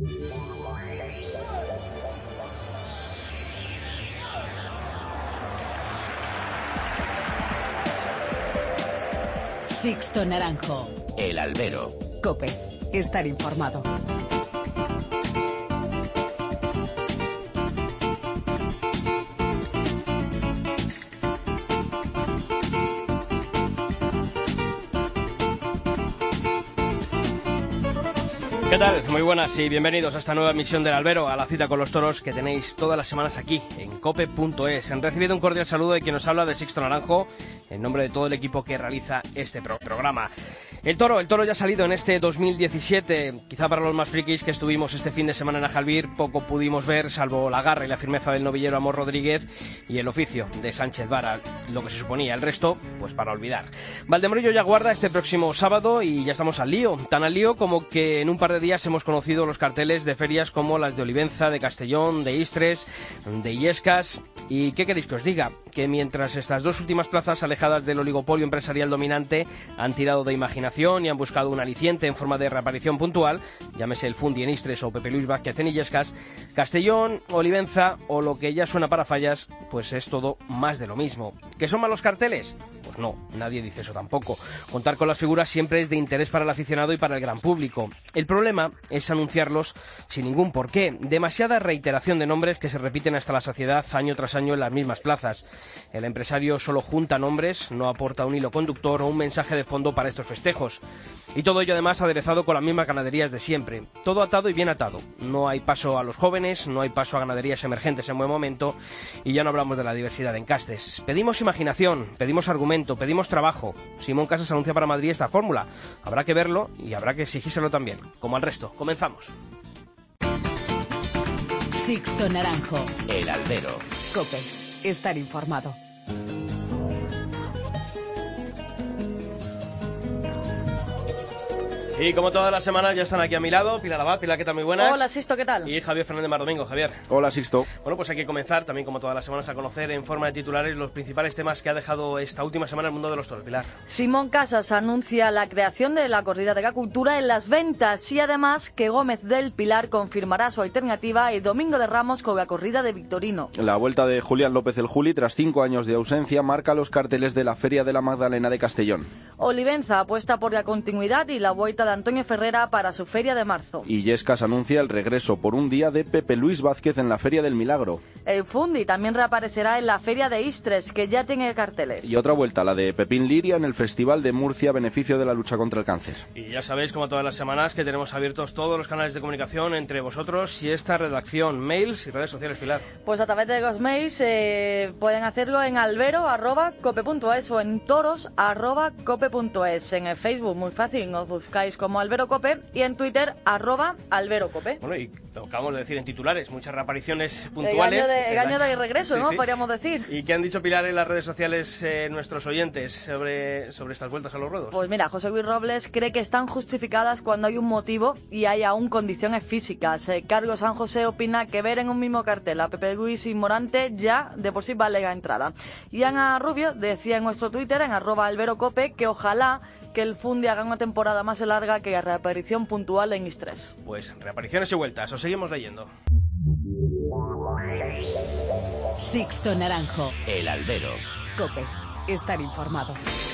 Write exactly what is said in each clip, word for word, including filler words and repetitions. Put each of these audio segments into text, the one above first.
Sixto Naranjo. El Albero. COPE. Estar informado. ¿Qué tal? Muy buenas y bienvenidos a esta nueva emisión del Albero, a la cita con los toros que tenéis todas las semanas aquí, en cope punto es. Han recibido un cordial saludo de quien nos habla, de Sixto Naranjo, en nombre de todo el equipo que realiza este pro programa. El toro, el toro ya ha salido en este dos mil diecisiete. Quizá para los más frikis que estuvimos este fin de semana en Ajalbir, poco pudimos ver, salvo la garra y la firmeza del novillero Amor Rodríguez y el oficio de Sánchez Vara, lo que se suponía. El resto, pues para olvidar. Valdemorillo ya guarda este próximo sábado y ya estamos al lío. Tan al lío como que en un par de días hemos conocido los carteles de ferias como las de Olivenza, de Castellón, de Istres, de Illescas. ¿Y qué queréis que os diga? Que mientras estas dos últimas plazas alejadas del oligopolio empresarial dominante han tirado de imaginación y han buscado un aliciente en forma de reaparición puntual, llámese el Fundi en Istres o Pepe Luis Vázquez en Illescas, Castellón, Olivenza o lo que ya suena para fallas, pues es todo más de lo mismo. ¿Que son malos carteles? Pues no, nadie dice eso tampoco. Contar con las figuras siempre es de interés para el aficionado y para el gran público. El problema es anunciarlos sin ningún porqué. Demasiada reiteración de nombres que se repiten hasta la saciedad año tras año en las mismas plazas. El empresario solo junta nombres, no aporta un hilo conductor o un mensaje de fondo para estos festejos. Y todo ello además aderezado con las mismas ganaderías de siempre. Todo atado y bien atado. No hay paso a los jóvenes, no hay paso a ganaderías emergentes en buen momento y ya no hablamos de la diversidad de encastes. Pedimos imaginación, pedimos argumento, pedimos trabajo. Simón Casas anuncia para Madrid esta fórmula. Habrá que verlo y habrá que exigírselo también, como al resto. Comenzamos. Sixto Naranjo. El Albero. COPE. Estar informado. Y como todas las semanas ya están aquí a mi lado Pilar Abad. Pilar, ¿qué tal? Muy buenas. Hola, Sixto, ¿qué tal? Y Javier Fernández Mardomingo. Javier. Hola, Sixto. Bueno, pues hay que comenzar también como todas las semanas a conocer en forma de titulares los principales temas que ha dejado esta última semana el mundo de los toros. Pilar. Simón Casas anuncia la creación de la corrida de Cacultura en las ventas y además que Gómez del Pilar confirmará su alternativa el Domingo de Ramos con la corrida de Victorino. La vuelta de Julián López el Juli tras cinco años de ausencia marca los carteles de la Feria de la Magdalena de Castellón. Olivenza apuesta por la continuidad y la vuelta de Antonio Ferrera para su feria de marzo. Y Illescas anuncia el regreso por un día de Pepe Luis Vázquez en la Feria del Milagro. El Fundi también reaparecerá en la Feria de Istres, que ya tiene carteles. Y otra vuelta, la de Pepín Liria en el Festival de Murcia, beneficio de la lucha contra el cáncer. Y ya sabéis, como todas las semanas, que tenemos abiertos todos los canales de comunicación entre vosotros y esta redacción, mails y redes sociales, Pilar. Pues a través de los mails eh, pueden hacerlo en albero arroba cope punto es o en toros arroba cope punto es. En el Facebook, muy fácil, nos buscáis como Albero Cope y en Twitter, arroba Albero Cope. Bueno, y lo acabamos de decir en titulares, muchas reapariciones puntuales. El año de, el año de regreso, sí, ¿no? Sí. Podríamos decir. ¿Y qué han dicho, Pilar, en las redes sociales eh, nuestros oyentes sobre, sobre estas vueltas a los ruedos? Pues mira, José Luis Robles cree que están justificadas cuando hay un motivo y hay aún condiciones físicas. Eh, Carlos San José opina que ver en un mismo cartel a Pepe Luis y Morante ya de por sí vale la entrada. Y Ana Rubio decía en nuestro Twitter, en arroba Albero Cope, que ojalá que el Fundi haga una temporada más larga que la reaparición puntual en Istres. Pues reapariciones y vueltas, os seguimos leyendo. Sixto Naranjo. El Albero. COPE. Estar informado.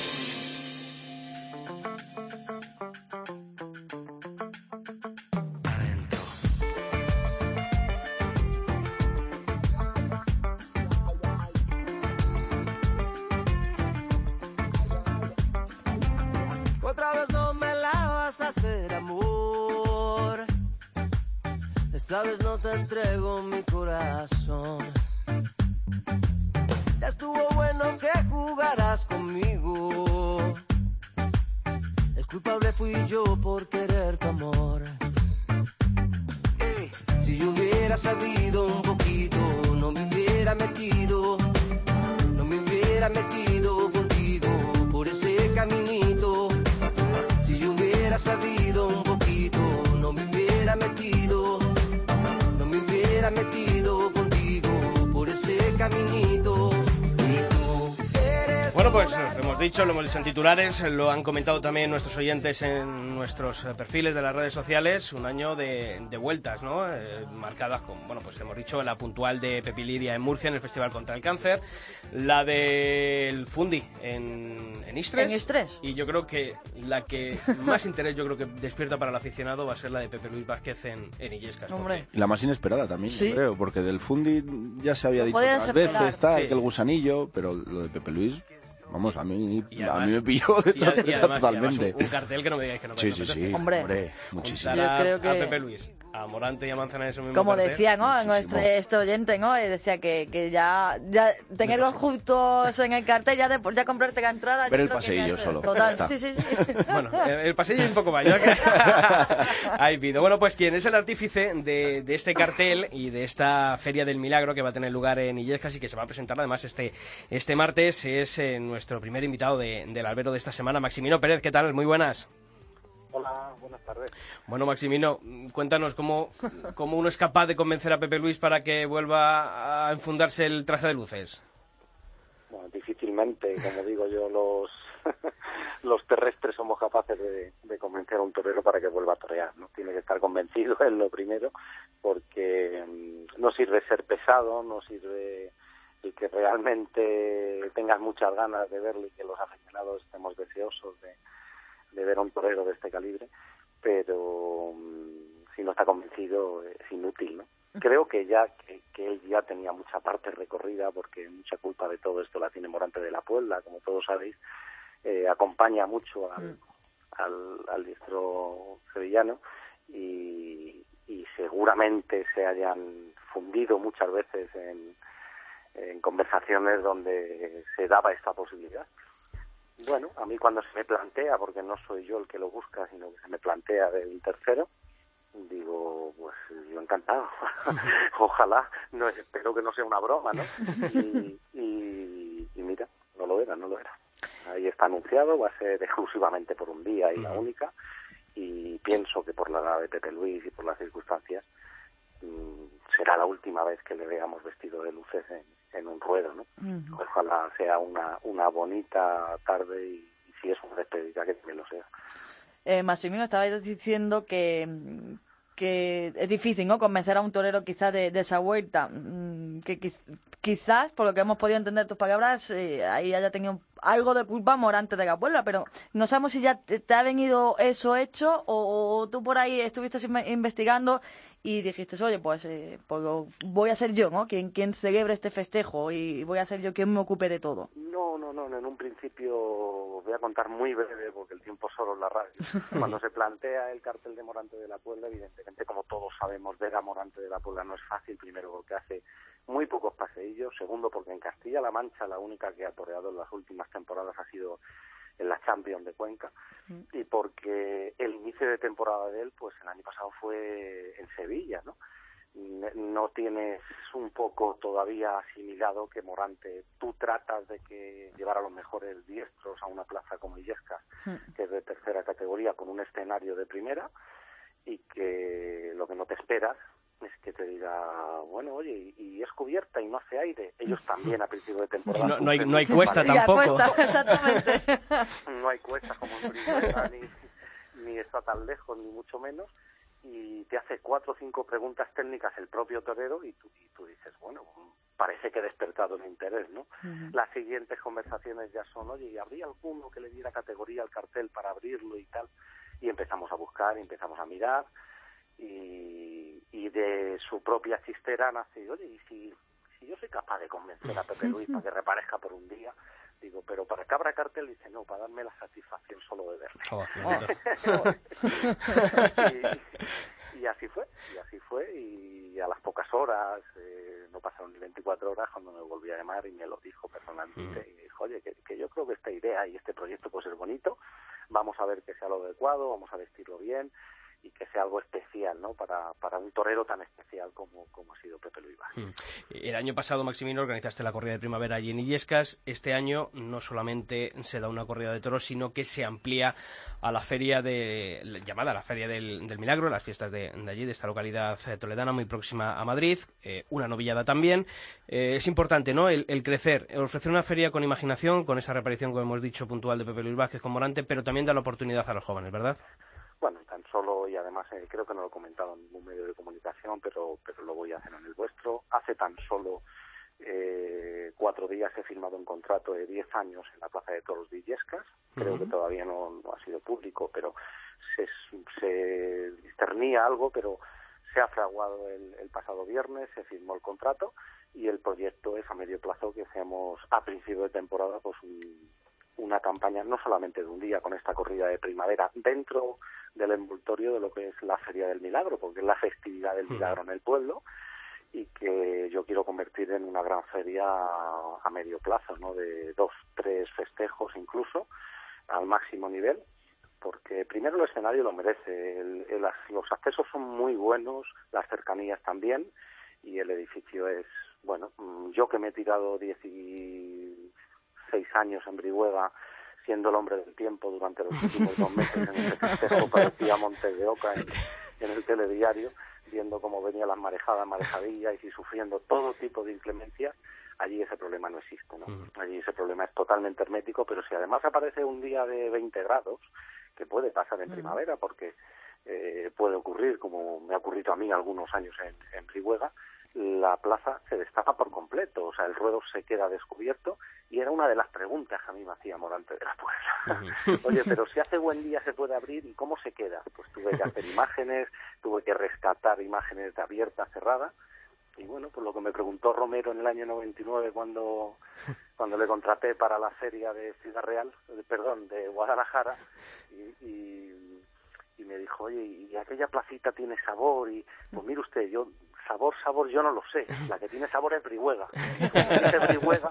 Otra vez no me la vas a hacer amor. Esta vez no te entrego mi corazón. Ya estuvo bueno que jugaras conmigo. El culpable fui yo por querer tu amor. Hey, si yo hubiera sabido un poquito, no me hubiera metido, no me hubiera metido contigo por ese caminito. Si yo hubiera sabido un poquito, no me hubiera metido, no me hubiera metido contigo por ese caminito. pues lo hemos dicho, lo hemos dicho en titulares, lo han comentado también nuestros oyentes en nuestros perfiles de las redes sociales, un año de, de vueltas, ¿no? Eh, marcadas con, bueno, pues hemos dicho la puntual de Pepi Lidia en Murcia en el Festival contra el Cáncer, la del Fundi en, en Istres. En Istres. Y yo creo que la que más interés yo creo que despierta para el aficionado va a ser la de Pepe Luis Vázquez en, en Illescas. Hombre. Y la más inesperada también, Sí. yo creo, porque del Fundi ya se había Lo dicho podías otras esperar. veces, tal, Sí. que el gusanillo, pero lo de Pepe Luis, vamos, a mí, Y a además- mí me pilló de y a- y sorpresa además- y además totalmente. un, un cartel que no me digáis que no Sí, vais a sí, sí, meter. Hombre. hombre, muchísimo. Juntar a, Yo creo que- a Pepe Luis, a Morante y a Manzana en su mismo Como cartel. decía, ¿no? Muchísimo. Nuestro, este oyente, ¿no? Y decía que, que ya, ya tenerlos juntos en el cartel, ya, de, ya comprarte la entrada. Ver yo el creo que ya paseillo es- solo. Total, Ya sí, está. sí, sí. Bueno, el, el pasillo es un poco mayor. Que... Ahí pido. Bueno, pues quien es el artífice de, de este cartel y de esta Feria del Milagro que va a tener lugar en Illescas y que se va a presentar además este, este martes es eh, nuestro primer invitado de, del albero de esta semana, Maximino Pérez. ¿Qué tal? Muy buenas. Hola, buenas tardes. Bueno, Maximino, cuéntanos cómo, cómo uno es capaz de convencer a Pepe Luis para que vuelva a enfundarse el traje de luces. Bueno, difícilmente, como digo yo, los los terrestres somos capaces de, de convencer a un torero para que vuelva a torear, ¿no? Tiene que estar convencido en lo primero, porque mm, no sirve ser pesado, no sirve el que realmente tengas muchas ganas de verlo y que los aficionados estemos deseosos de, de ver a un torero de este calibre, pero mm, si no está convencido es inútil, ¿no? Creo que ya que, que él ya tenía mucha parte recorrida, porque mucha culpa de todo esto la tiene Morante de la Puebla, como todos sabéis, eh, acompaña mucho al, Mm. al, al diestro sevillano y, y seguramente se hayan fundido muchas veces en, en conversaciones donde se daba esta posibilidad. Bueno, a mí cuando se me plantea, porque no soy yo el que lo busca, sino que se me plantea de un tercero, digo, pues yo encantado. Ojalá, no espero que no sea una broma, ¿no? Y, y, y mira, no lo era, no lo era. Ahí está anunciado, va a ser exclusivamente por un día y la única, y pienso que por la edad de Pepe Luis y por las circunstancias mmm, será la última vez que le veamos vestido de luces en, en un ruedo, ¿no? Ujú. Ojalá sea una, una bonita tarde y, y si es una despedida que también lo sea. Eh, Maximino, estabais diciendo que, que es difícil, ¿no? Convencer a un torero quizás de, de esa vuelta. Mm, Que quiz- quizás, por lo que hemos podido entender tus palabras, eh, ahí haya tenido algo de culpa Morante de la Puebla, pero no sabemos si ya te, te ha venido eso hecho o, o tú por ahí estuviste inve- investigando y dijiste, oye, pues, eh, pues lo- voy a ser yo, ¿no? Quien, quien celebre este festejo y voy a ser yo quien me ocupe de todo. No, no, no, en un principio voy a contar muy breve porque el tiempo solo es la radio. Cuando se plantea el cartel de Morante de la Puebla, evidentemente, como todos sabemos, ver a Morante de la Puebla no es fácil, primero porque hace muy pocos paseillos, segundo porque en Castilla-La Mancha la única que ha toreado en las últimas temporadas ha sido en la Champions de Cuenca, y porque el inicio de temporada de él, pues el año pasado fue en Sevilla, ¿no? No tienes un poco todavía asimilado que Morante, tú tratas de que llevar a los mejores diestros a una plaza como Illescas, que es de tercera categoría, con un escenario de primera, y que lo que no te esperas es que te diga, bueno, oye, y, y es cubierta y no hace aire. Ellos también a principio de temporada. No, no hay, sufren no hay mucho cuesta mareo. Ya, tampoco. cuesta, exactamente. No hay cuesta como en Brihuela, ni, ni está tan lejos, ni mucho menos, y te hace cuatro o cinco preguntas técnicas el propio torero y tú, y tú dices, bueno, parece que he despertado el interés, ¿no? Ujú. Las siguientes conversaciones ya son, oye, ¿y habría alguno que le diera categoría al cartel para abrirlo y tal? Y empezamos a buscar, y empezamos a mirar, y, y de su propia chistera nace, oye, ¿y si, si yo soy capaz de convencer a Pepe Luis para que reparezca por un día? Digo, pero ¿para qué habrá cartel? Dice, no, para darme la satisfacción solo de verle. Joder, qué bonito. y, y así fue, y así fue, y a las pocas horas, eh, no pasaron ni veinticuatro horas cuando me volví a llamar y me lo dijo personalmente, Mm. y dijo, oye, que, que yo creo que esta idea y este proyecto puede ser bonito, vamos a ver que sea lo adecuado, vamos a vestirlo bien, y que sea algo especial, ¿no? Para, para un torero tan especial como, como ha sido Pepe Luis Vaz. El año pasado, Maximino, organizaste la corrida de primavera allí en Illescas. Este año no solamente se da una corrida de toros, sino que se amplía a la feria de llamada la Feria del, del Milagro, las fiestas de, de allí, de esta localidad toledana muy próxima a Madrid, eh, una novillada también. Eh, es importante, ¿no?, el, el crecer, el ofrecer una feria con imaginación, con esa reaparición, como hemos dicho, puntual de Pepe Luis Vázquez con Morante, pero también da la oportunidad a los jóvenes, ¿verdad? Bueno, tan solo, y además eh, creo que no lo he comentado en ningún medio de comunicación, pero, pero lo voy a hacer en el vuestro. Hace tan solo eh, cuatro días he firmado un contrato de diez años en la Plaza de Toros de Illescas. Creo uh-huh. que todavía no, no ha sido público, pero se, se discernía algo, pero se ha fraguado el, el pasado viernes, se firmó el contrato y el proyecto es a medio plazo que hacemos a principio de temporada pues un, una campaña no solamente de un día con esta corrida de primavera dentro del envoltorio de lo que es la Feria del Milagro, porque es la festividad del Milagro en el pueblo y que yo quiero convertir en una gran feria a, a medio plazo, ¿no?, de dos, tres festejos incluso al máximo nivel, porque primero el escenario lo merece, el, el, los accesos son muy buenos, las cercanías también, y el edificio es, bueno, yo que me he tirado dieciséis años en Brihuega, siendo el hombre del tiempo durante los últimos dos meses en ese festejo, parecía Montes de Oca en, en el telediario, viendo cómo venían las marejadas, marejadillas y sufriendo todo tipo de inclemencias. Allí ese problema no existe, ¿no? Uh-huh. Allí ese problema es totalmente hermético, pero si además aparece un día de veinte grados, que puede pasar en uh-huh. primavera, porque eh, puede ocurrir, como me ha ocurrido a mí algunos años en, en Brihuega, la plaza se destapa por completo, o sea, el ruedo se queda descubierto, y era una de las preguntas que a mí me hacía Morante de la Puebla. Uh-huh. Oye, pero si hace buen día se puede abrir, ¿y cómo se queda? Pues tuve que hacer imágenes, tuve que rescatar imágenes de abierta, cerrada, y bueno, pues lo que me preguntó Romero en el año noventa y nueve cuando cuando le contraté para la feria de Ciudad Real, de, perdón, de Guadalajara, y, y, y me dijo, oye, ¿y aquella placita tiene sabor? Y pues mire usted, yo sabor, sabor, yo no lo sé, la que tiene sabor es Brihuega. Ese Brihuega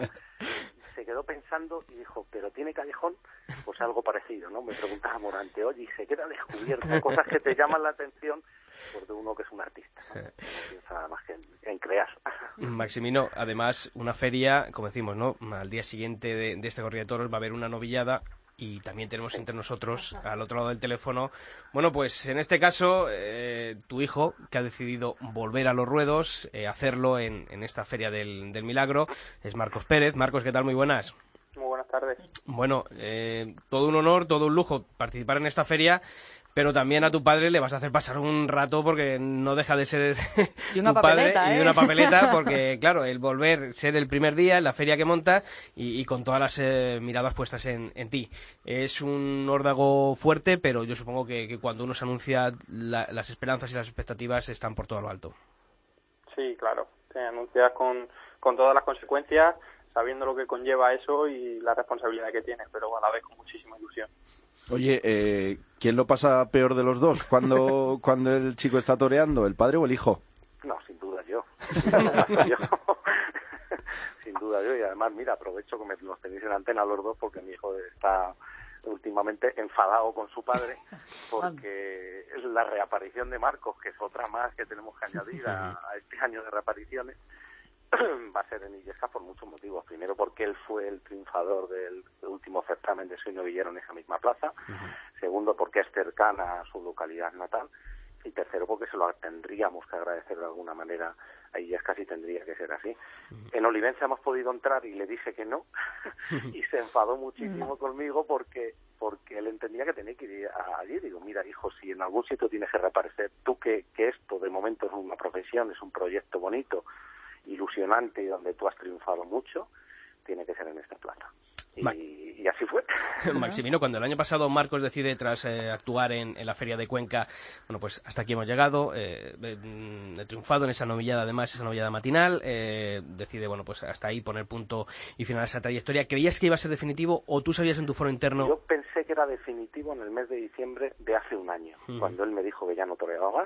se quedó pensando y dijo, ¿pero tiene callejón? Pues algo parecido, ¿no? Me preguntaba Morante, oye, y se queda descubierto, cosas que te llaman la atención pues de uno que es un artista, ¿no? No piensa nada más que en, en crear. Maximino, además, una feria, como decimos, ¿no?, al día siguiente de, de esta corrida de toros va a haber una novillada. Y también tenemos entre nosotros, al otro lado del teléfono, bueno, pues en este caso, eh, tu hijo, que ha decidido volver a los ruedos, eh, hacerlo en, en esta Feria del, del Milagro, es Marcos Pérez. Marcos, ¿qué tal? Muy buenas. Muy buenas tardes. Bueno, eh, todo un honor, todo un lujo participar en esta feria, pero también a tu padre le vas a hacer pasar un rato porque no deja de ser y una tu padre papeleta, ¿eh? y una papeleta, porque claro, el volver, ser el primer día en la feria que monta y, y con todas las eh, miradas puestas en, en ti. Es un órdago fuerte, pero yo supongo que, que cuando uno se anuncia la, las esperanzas y las expectativas están por todo lo alto. Sí, claro, te anuncias con, con todas las consecuencias, sabiendo lo que conlleva eso y la responsabilidad que tienes, pero a la vez con muchísima ilusión. Oye, eh, ¿quién lo pasa peor de los dos cuando, cuando el chico está toreando, el padre o el hijo? No, sin duda yo. Sin duda yo. Sin duda yo. Y además, mira, aprovecho que me los tenéis en antena los dos porque mi hijo está últimamente enfadado con su padre porque es la reaparición de Marcos, que es otra más que tenemos que añadir a, a este año de reapariciones. Va a ser en Illescas por muchos motivos. Primero porque él fue el triunfador del último certamen de Soy Novillero en esa misma plaza. Uh-huh. Segundo porque es cercana a su localidad natal. Y tercero porque se lo tendríamos que agradecer de alguna manera a Illescas y tendría que ser así. Uh-huh. En Olivenza hemos podido entrar y le dije que no y se enfadó muchísimo uh-huh. conmigo porque porque él entendía que tenía que ir allí. Digo, mira hijo, si en algún sitio tienes que reaparecer, tú que, que esto de momento es una profesión, es un proyecto bonito, ilusionante y donde tú has triunfado mucho, tiene que ser en esta plaza. Y, Ma- y así fue. Maximino, cuando el año pasado Marcos decide, tras eh, actuar en, en la Feria de Cuenca, bueno, pues hasta aquí hemos llegado, eh, eh, he triunfado en esa novillada, además, esa novillada matinal, eh, decide, bueno, pues hasta ahí poner punto y final a esa trayectoria. ¿Creías que iba a ser definitivo o tú sabías en tu foro interno? Yo pensé que era definitivo en el mes de diciembre de hace un año, uh-huh. cuando él me dijo que ya no toreaba más,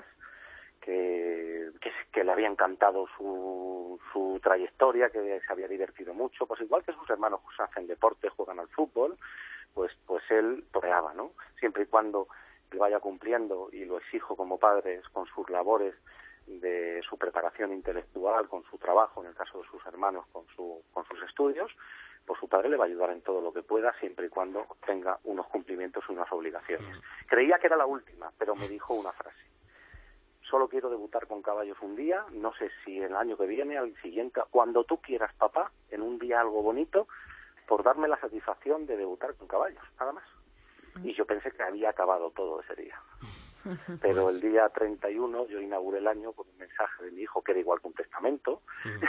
Que, que, que le había encantado su, su trayectoria, que se había divertido mucho, pues igual que sus hermanos pues, hacen deporte, juegan al fútbol, pues pues él toreaba, ¿no? Siempre y cuando que vaya cumpliendo, y lo exijo como padre, con sus labores de su preparación intelectual, con su trabajo, en el caso de sus hermanos, con, su, con sus estudios, pues su padre le va a ayudar en todo lo que pueda, siempre y cuando tenga unos cumplimientos y unas obligaciones. Creía que era la última, pero me dijo una frase: solo quiero debutar con caballos un día, no sé si el año que viene, al siguiente, cuando tú quieras, papá, en un día algo bonito, por darme la satisfacción de debutar con caballos, nada más. Y yo pensé que había acabado todo ese día. Pero el día treinta y uno yo inauguré el año con un mensaje de mi hijo que era igual que un testamento,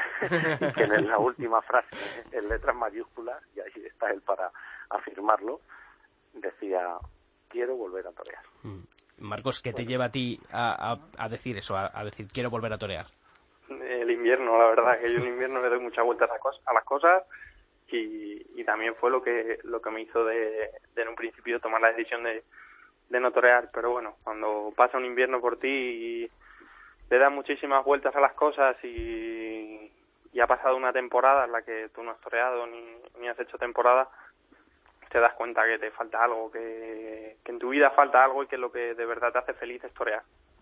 y que en la última frase, en letras mayúsculas, y ahí está él para afirmarlo, decía: quiero volver a torear. Marcos, ¿qué te lleva a ti a, a, a decir eso, a, a decir quiero volver a torear? El invierno, la verdad, que yo en invierno le doy muchas vueltas a, cos- a las cosas, y, y también fue lo que lo que me hizo de, de en un principio tomar la decisión de, de no torear. Pero bueno, cuando pasa un invierno por ti y le das muchísimas vueltas a las cosas y, y ha pasado una temporada en la que tú no has toreado ni, ni has hecho temporada, te das cuenta que te falta algo, que, que en tu vida falta algo, y que lo que de verdad te hace feliz es torear.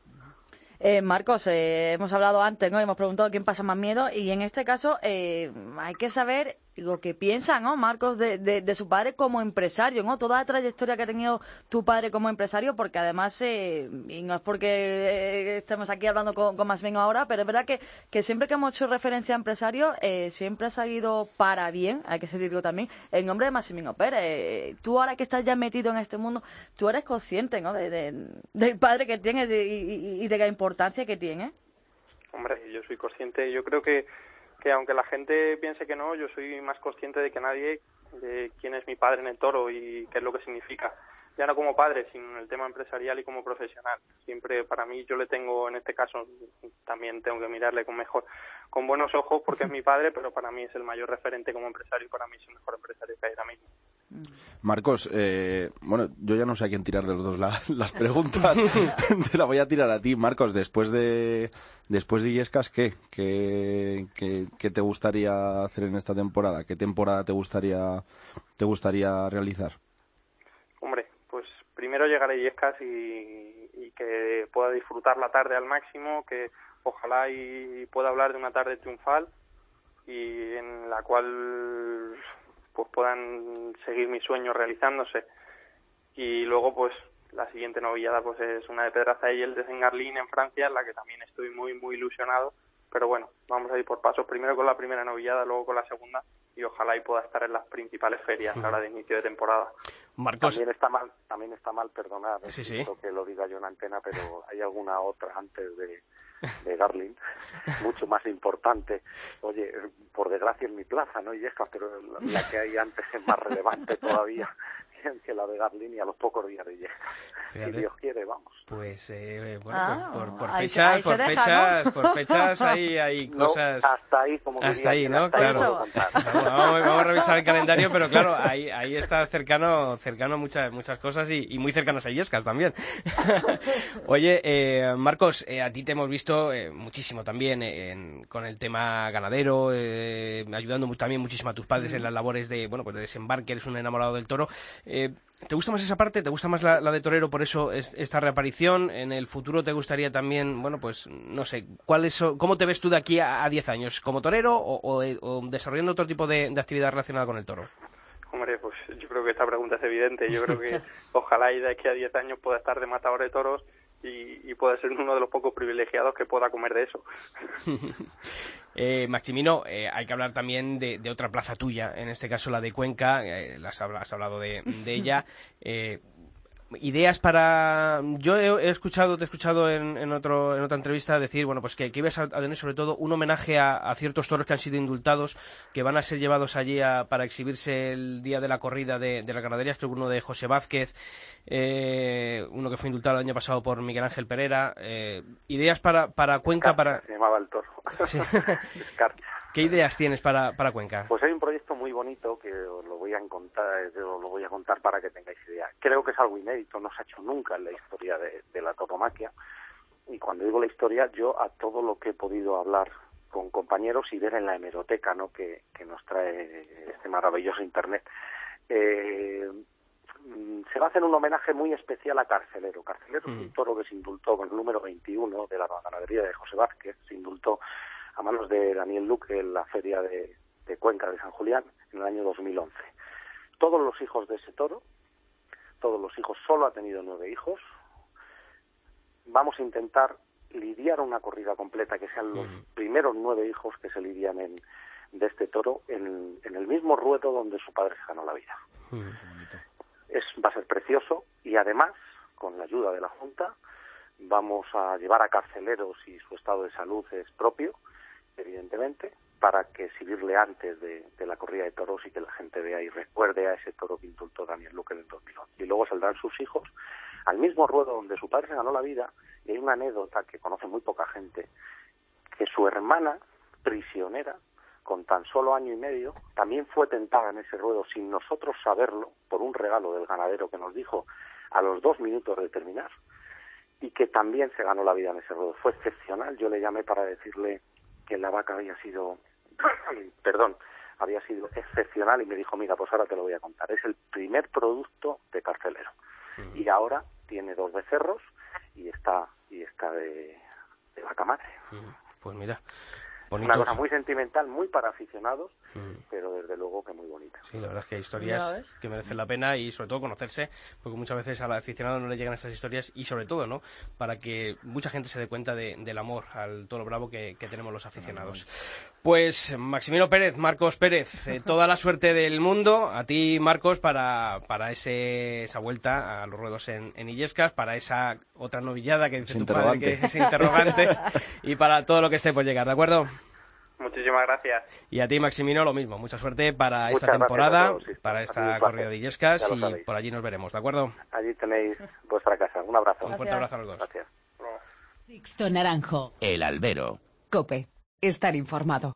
Eh, Marcos, eh, hemos hablado antes, ¿no? Hemos preguntado quién pasa más miedo, y en este caso eh, hay que saber lo que piensa, ¿no, Marcos, de, de, de su padre como empresario, ¿no? Toda la trayectoria que ha tenido tu padre como empresario, porque además, eh, y no es porque eh, estemos aquí hablando con, con Massimino ahora, pero es verdad que, que siempre que hemos hecho referencia a empresario, eh, siempre ha salido para bien, hay que decirlo también, el nombre de Massimino Pérez. Eh, tú ahora que estás ya metido en este mundo, tú eres consciente, ¿no? De, de, del padre que tienes de, y, y de la importancia que tiene. Hombre, yo soy consciente, yo creo que que aunque la gente piense que no, yo soy más consciente de que nadie de quién es mi padre en el toro y qué es lo que significa. Ya no como padre, sino en el tema empresarial y como profesional. Siempre para mí, yo le tengo, en este caso, también tengo que mirarle con mejor, con buenos ojos, porque es mi padre, pero para mí es el mayor referente como empresario, y para mí es el mejor empresario que hay ahora mismo. Marcos, eh, bueno, yo ya no sé a quién tirar de los dos la, las preguntas. Te la voy a tirar a ti, Marcos. Después de después de Illescas, ¿qué? ¿Qué, qué? ¿Qué te gustaría hacer en esta temporada? ¿Qué temporada te gustaría te gustaría realizar? Hombre, pues primero llegar a Illescas y, y que pueda disfrutar la tarde al máximo, que ojalá y pueda hablar de una tarde triunfal y en la cual pues puedan seguir mis sueños realizándose. Y luego pues la siguiente novillada pues es una de Pedraza y el de Sengarlín en Francia, en la que también estoy muy muy ilusionado, pero bueno, vamos a ir por pasos, primero con la primera novillada, luego con la segunda, y ojalá y pueda estar en las principales ferias ahora de inicio de temporada. Marcos, También está mal, también está mal, perdonad, sí, sí. que lo diga yo en antena, pero hay alguna otra antes de de Garlin, mucho más importante. Oye, por desgracia en mi plaza, ¿no? Y esta, pero la que hay antes es más relevante todavía que la de Garlin, y a los pocos días de Illescas. Si Dios quiere, vamos. Pues, eh, bueno, ah, por, por, por ahí, fechas, ahí por deja, fechas, ¿no? por fechas, ahí hay No, cosas... hasta ahí, como hasta ahí, ¿no? Hasta Claro. puedo contar. Vamos, vamos, vamos a revisar el calendario, pero claro, ahí, ahí está cercano, cercano muchas, muchas cosas y, y muy cercanas a Illescas también. Oye, eh, Marcos, eh, a ti te hemos visto eh, muchísimo también en, con el tema ganadero, eh, ayudando mu- también muchísimo a tus padres en las labores de, bueno, pues de desembarque, eres un enamorado del toro. Eh, ¿Te gusta más esa parte? ¿Te gusta más la, la de torero? Por eso es, esta reaparición. ¿En el futuro te gustaría también, bueno, pues no sé, ¿cuál es, cómo te ves tú de aquí a diez años? ¿Como torero o, o, o desarrollando otro tipo de, de actividad relacionada con el toro? Hombre, pues yo creo que esta pregunta es evidente. Yo creo que ojalá y de aquí a diez años pueda estar de matador de toros y, y pueda ser uno de los pocos privilegiados que pueda comer de eso. eh, Maximino, eh, hay que hablar también de, de otra plaza tuya, en este caso la de Cuenca, eh, has, habla, has hablado de, de ella. Eh, ideas para... Yo he, he escuchado, te he escuchado en, en, otro, en otra entrevista decir, bueno, pues que, que ibas a, a tener sobre todo un homenaje a, a ciertos toros que han sido indultados, que van a ser llevados allí a, para exhibirse el día de la corrida de, de las ganaderías, creo que uno de José Vázquez, eh, uno que fue indultado el año pasado por Miguel Ángel Pereira. Eh, ideas para, para Cuenca, para... Se llamaba el toro. Sí. Escarcha. ¿Qué ideas tienes para, para Cuenca? Pues hay un proyecto muy bonito que os lo voy a contar, os lo voy a contar para que tengáis idea. Creo que es algo inédito, no se ha hecho nunca en la historia de, de la tauromaquia. Y cuando digo la historia, yo a todo lo que he podido hablar con compañeros y ver en la hemeroteca, ¿no?, que, que nos trae este maravilloso internet. Eh, se va a hacer un homenaje muy especial a Carcelero. Carcelero Mm. es un toro que se indultó con el número veintiuno de la ganadería de José Vázquez, se indultó a manos de Daniel Luque en la feria de, de Cuenca de San Julián en el año dos mil once. Todos los hijos de ese toro, todos los hijos, solo ha tenido nueve hijos. Vamos a intentar lidiar una corrida completa, que sean los Mm. primeros nueve hijos que se lidian en, de este toro en, en el mismo ruedo donde su padre se ganó la vida. Mm. Es, va a ser precioso y además, con la ayuda de la Junta, vamos a llevar a Carcelero, si su estado de salud es propio, evidentemente, para que exhibirle antes de, de la corrida de toros y que la gente vea y recuerde a ese toro que indultó Daniel Luque en el dos mil once. Y luego saldrán sus hijos al mismo ruedo donde su padre se ganó la vida, y hay una anécdota que conoce muy poca gente, que su hermana, prisionera, con tan solo año y medio, también fue tentada en ese ruedo sin nosotros saberlo, por un regalo del ganadero que nos dijo a los dos minutos de terminar, y que también se ganó la vida en ese ruedo. Fue excepcional. Yo le llamé para decirle que la vaca había sido, perdón, había sido excepcional, y me dijo, mira, pues ahora te lo voy a contar. Es el primer producto de Carcelero. Mm. Y ahora tiene dos becerros y está, y está de, de vaca madre. Mm. Pues mira, bonitos. Una cosa muy sentimental, muy para aficionados, mm. pero desde luego que muy bonita. Sí, la verdad es que hay historias que merecen la pena y sobre todo conocerse, porque muchas veces al aficionado no le llegan estas historias, y sobre todo, ¿no?, para que mucha gente se dé cuenta de, del amor al toro bravo que, que tenemos los aficionados. Pues Maximino Pérez, Marcos Pérez, eh, toda la suerte del mundo a ti, Marcos, para, para ese, esa vuelta a los ruedos en, en Illescas, para esa otra novillada que dice tu padre que es interrogante, y para todo lo que esté por llegar, ¿de acuerdo? Muchísimas gracias. Y a ti, Maximino, lo mismo. Mucha suerte para Muchas esta temporada, todos, sí, para esta corrida de Illescas, y sabéis. Por allí nos veremos, ¿de acuerdo? Allí tenéis vuestra casa. Un abrazo. Un fuerte abrazo a los dos. Gracias. Sixto Naranjo. El albero. COPE. Estar informado.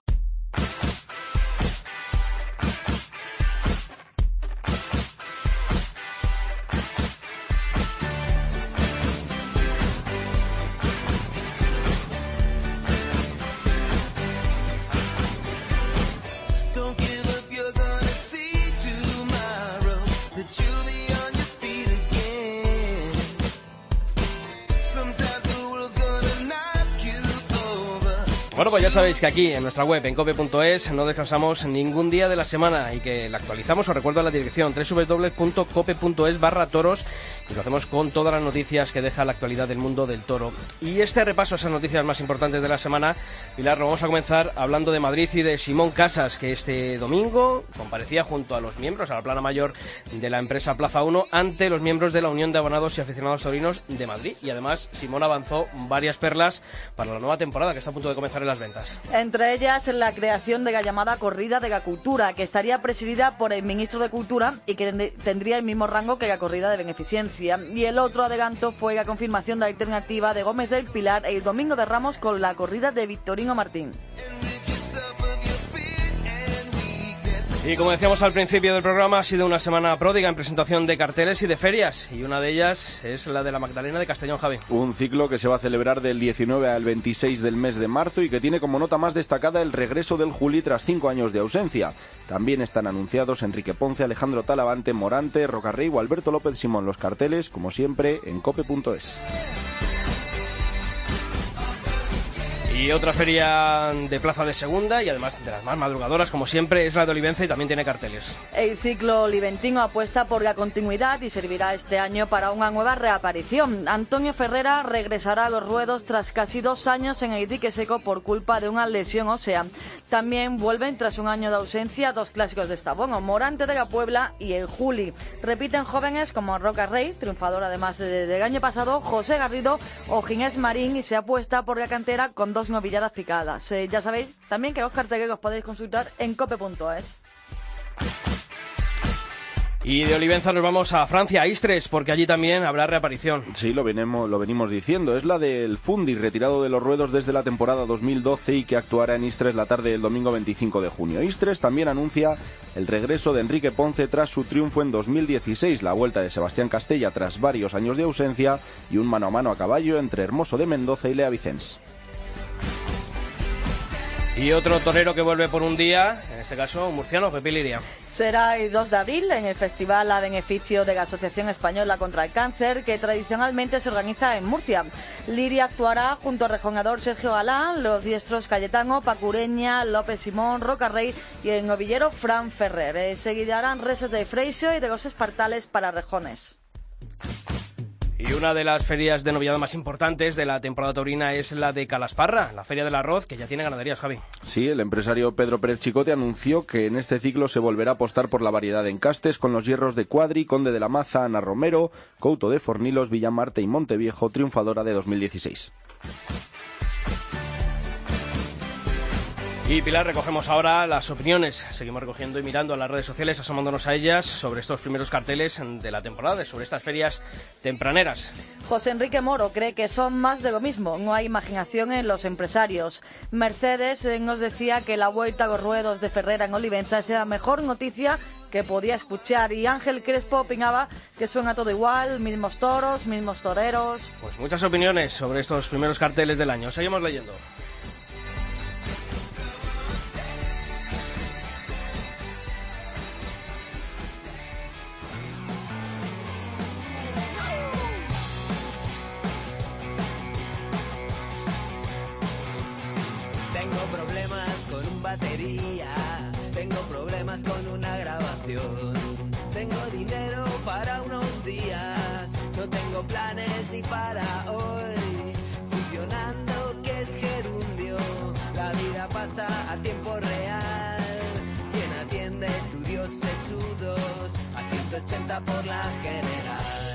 Bueno, pues ya sabéis que aquí en nuestra web, en cope punto es, no descansamos ningún día de la semana y que la actualizamos. Os recuerdo la dirección doble u doble u doble u punto cope punto es barra toros, y lo hacemos con todas las noticias que deja la actualidad del mundo del toro. Y este repaso a esas noticias más importantes de la semana, Pilar, lo vamos a comenzar hablando de Madrid y de Simón Casas, que este domingo comparecía junto a los miembros, a la plana mayor de la empresa Plaza uno, ante los miembros de la Unión de Abonados y Aficionados Taurinos de Madrid. Y además, Simón avanzó varias perlas para la nueva temporada que está a punto de comenzar en las ventas. Entre ellas, la creación de la llamada Corrida de la Cultura, que estaría presidida por el ministro de Cultura y que tendría el mismo rango que la Corrida de Beneficencia. Y el otro adelanto fue la confirmación de la alternativa de Gómez del Pilar el domingo de Ramos con la corrida de Victorino Martín. Y como decíamos al principio del programa, ha sido una semana pródiga en presentación de carteles y de ferias, y una de ellas es la de la Magdalena de Castellón, Javi. Un ciclo que se va a celebrar del diecinueve al veintiséis del mes de marzo y que tiene como nota más destacada el regreso del Juli tras cinco años de ausencia. También están anunciados Enrique Ponce, Alejandro Talavante, Morante, Rocarrey o Alberto López Simón. Los carteles, como siempre, en cope punto es. Y otra feria de Plaza de Segunda, y además de las más madrugadoras, como siempre, es la de Olivenza, y también tiene carteles. El ciclo oliventino apuesta por la continuidad y servirá este año para una nueva reaparición. Antonio Ferrera regresará a los ruedos tras casi dos años en el dique seco por culpa de una lesión ósea. También vuelven tras un año de ausencia dos clásicos de Estabono, Morante de la Puebla y el Juli. Repiten jóvenes como Roca Rey, triunfador además del año pasado, José Garrido o Ginés Marín, y se apuesta por la cantera con dos novilladas picadas. Eh, ya sabéis también que los carteles los podéis consultar en cope punto es. Y de Olivenza nos vamos a Francia, a Istres, porque allí también habrá reaparición. Sí, lo venimos, lo venimos diciendo. Es la del Fundi, retirado de los ruedos desde la temporada dos mil doce y que actuará en Istres la tarde del domingo veinticinco de junio. Istres también anuncia el regreso de Enrique Ponce tras su triunfo en dos mil dieciséis, la vuelta de Sebastián Castella tras varios años de ausencia y un mano a mano a caballo entre Hermoso de Mendoza y Lea Vicens. Y otro torero que vuelve por un día, en este caso un murciano, Pepe Liria. Será el dos de abril en el festival a beneficio de la Asociación Española contra el Cáncer, que tradicionalmente se organiza en Murcia. Liria actuará junto al rejoneador Sergio Galán, los diestros Cayetano, Pacureña, López Simón, Rocarrey y el novillero Fran Ferrer. Eh, seguirán reses de Freixo y de los Espartales para rejones. Y una de las ferias de novillado más importantes de la temporada taurina es la de Calasparra, la Feria del Arroz, que ya tiene ganaderías, Javi. Sí, el empresario Pedro Pérez Chicote anunció que en este ciclo se volverá a apostar por la variedad de encastes con los hierros de Cuadri, Conde de la Maza, Ana Romero, Couto de Fornilos, Villamarte y Monteviejo, triunfadora de dos mil dieciséis. Y Pilar, recogemos ahora las opiniones. Seguimos recogiendo y mirando a las redes sociales, asomándonos a ellas sobre estos primeros carteles de la temporada, sobre estas ferias tempraneras. José Enrique Moro cree que son más de lo mismo, no hay imaginación en los empresarios. Mercedes eh, nos decía que la vuelta a los ruedos de Ferrera en Olivenza es la mejor noticia que podía escuchar, y Ángel Crespo opinaba que suena todo igual, mismos toros, mismos toreros. Pues muchas opiniones sobre estos primeros carteles del año. Seguimos leyendo. Batería, tengo problemas con una grabación, tengo dinero para unos días, no tengo planes ni para hoy, funcionando que es gerundio, la vida pasa a tiempo real, quien atiende estudios sesudos, a ciento ochenta por la general,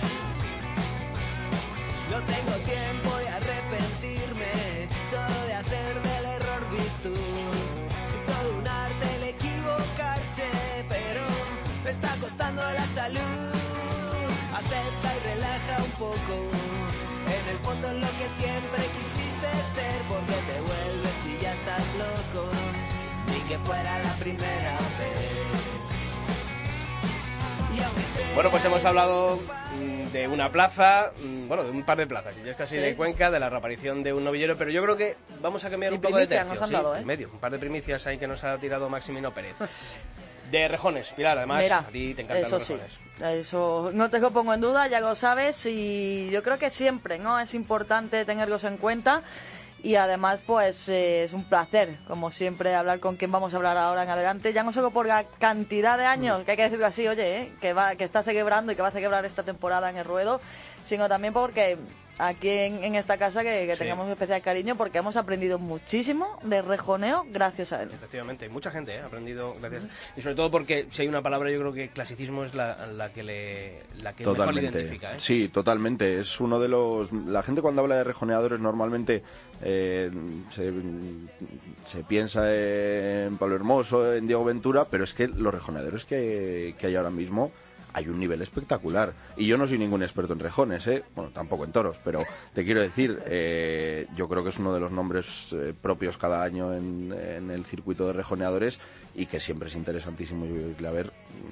no tengo tiempo de arrepentirme, solo de hacer del error virtud. Un arte el equivocarse, pero me está costando la salud. Acepta y relaja un poco. En el fondo lo que siempre quisiste ser, porque te vuelves y ya estás loco. Ni que fuera la primera vez. Bueno, pues hemos hablado de una plaza, bueno, de un par de plazas, y es casi sí. de Cuenca, de la reaparición de un novillero, pero yo creo que vamos a cambiar un poco de tercio. Nos han sí, dado, ¿eh? en medio, un par de primicias ahí que nos ha tirado Maximino Pérez. De rejones, Pilar, además, Mira, a ti te encantan eso los rejones. Sí, eso no te lo pongo en duda, ya lo sabes, y yo creo que siempre, ¿no? Es importante tenerlos en cuenta. Y además, pues eh, es un placer, como siempre, hablar con quien vamos a hablar ahora en adelante. Ya no solo por la cantidad de años, que hay que decirlo así, oye, ¿eh? que va, que está celebrando y que va a celebrar esta temporada en el ruedo, sino también porque aquí en, en esta casa que, que sí. tengamos un especial cariño, porque hemos aprendido muchísimo de rejoneo gracias a él. Efectivamente, mucha gente ¿eh? ha aprendido gracias. Y sobre todo porque si hay una palabra, yo creo que clasicismo es la, la que le la que mejor le identifica. ¿eh? Sí, totalmente. Es uno de los... La gente cuando habla de rejoneadores normalmente eh, se, se piensa en Pablo Hermoso, en Diego Ventura, pero es que los rejoneadores que, que hay ahora mismo... hay un nivel espectacular. Y yo no soy ningún experto en rejones, ¿eh? Bueno, tampoco en toros, pero te quiero decir, eh, yo creo que es uno de los nombres eh, propios cada año en, en el circuito de rejoneadores y que siempre es interesantísimo irle a ver.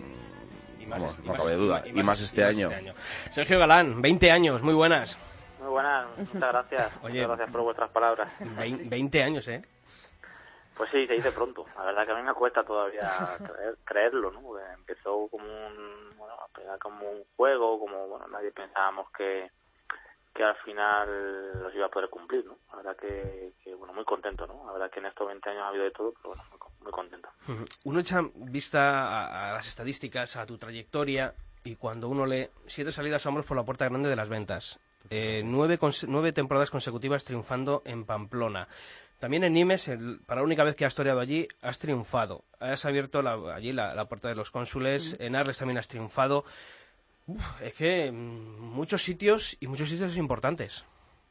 Y más, Vamos, y no más, cabe duda. Y más, y más este, y más año. este año. Sergio Galán, veinte años, muy buenas. Muy buenas, muchas gracias. Oye, muchas gracias por vuestras palabras. veinte años, ¿eh? Pues sí, se dice pronto. La verdad que a mí me cuesta todavía creer, creerlo, ¿no? Porque empezó como un, bueno, como un juego, como, bueno, nadie pensábamos que, que al final los iba a poder cumplir, ¿no? La verdad que, que, bueno, muy contento, ¿no? La verdad que en estos veinte años ha habido de todo, pero bueno, muy, muy contento. Uno echa vista a, a las estadísticas, a tu trayectoria, y cuando uno lee siete salidas a hombros por la puerta grande de las ventas, eh, nueve, nueve temporadas consecutivas triunfando en Pamplona. También en Nimes, el, para la única vez que has toreado allí, has triunfado. Has abierto la, allí la, la puerta de los cónsules. Mm. En Arles también has triunfado. Uf, es que muchos sitios y muchos sitios importantes.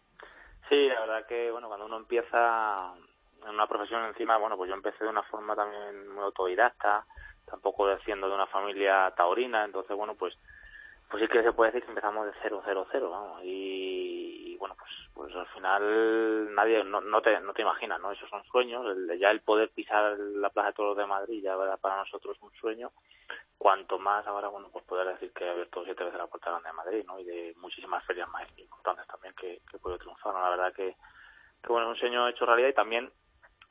Sí, la verdad que, bueno, cuando uno empieza en una profesión encima, bueno, pues yo empecé de una forma también muy autodidacta, tampoco siendo de una familia taurina, entonces, bueno, pues pues sí que se puede decir que empezamos de cero, cero, cero, vamos, y, y bueno, pues pues al final nadie, no, no te no te imaginas, ¿no? Esos son sueños, el, ya el poder pisar la Plaza de Toros de Madrid ya era para nosotros un sueño, cuanto más ahora, bueno, pues poder decir que he abierto siete veces la Puerta Grande de Madrid, ¿no? Y de muchísimas ferias más importantes también que, que he podido triunfar, ¿no? La verdad que, que bueno, es un sueño hecho realidad y también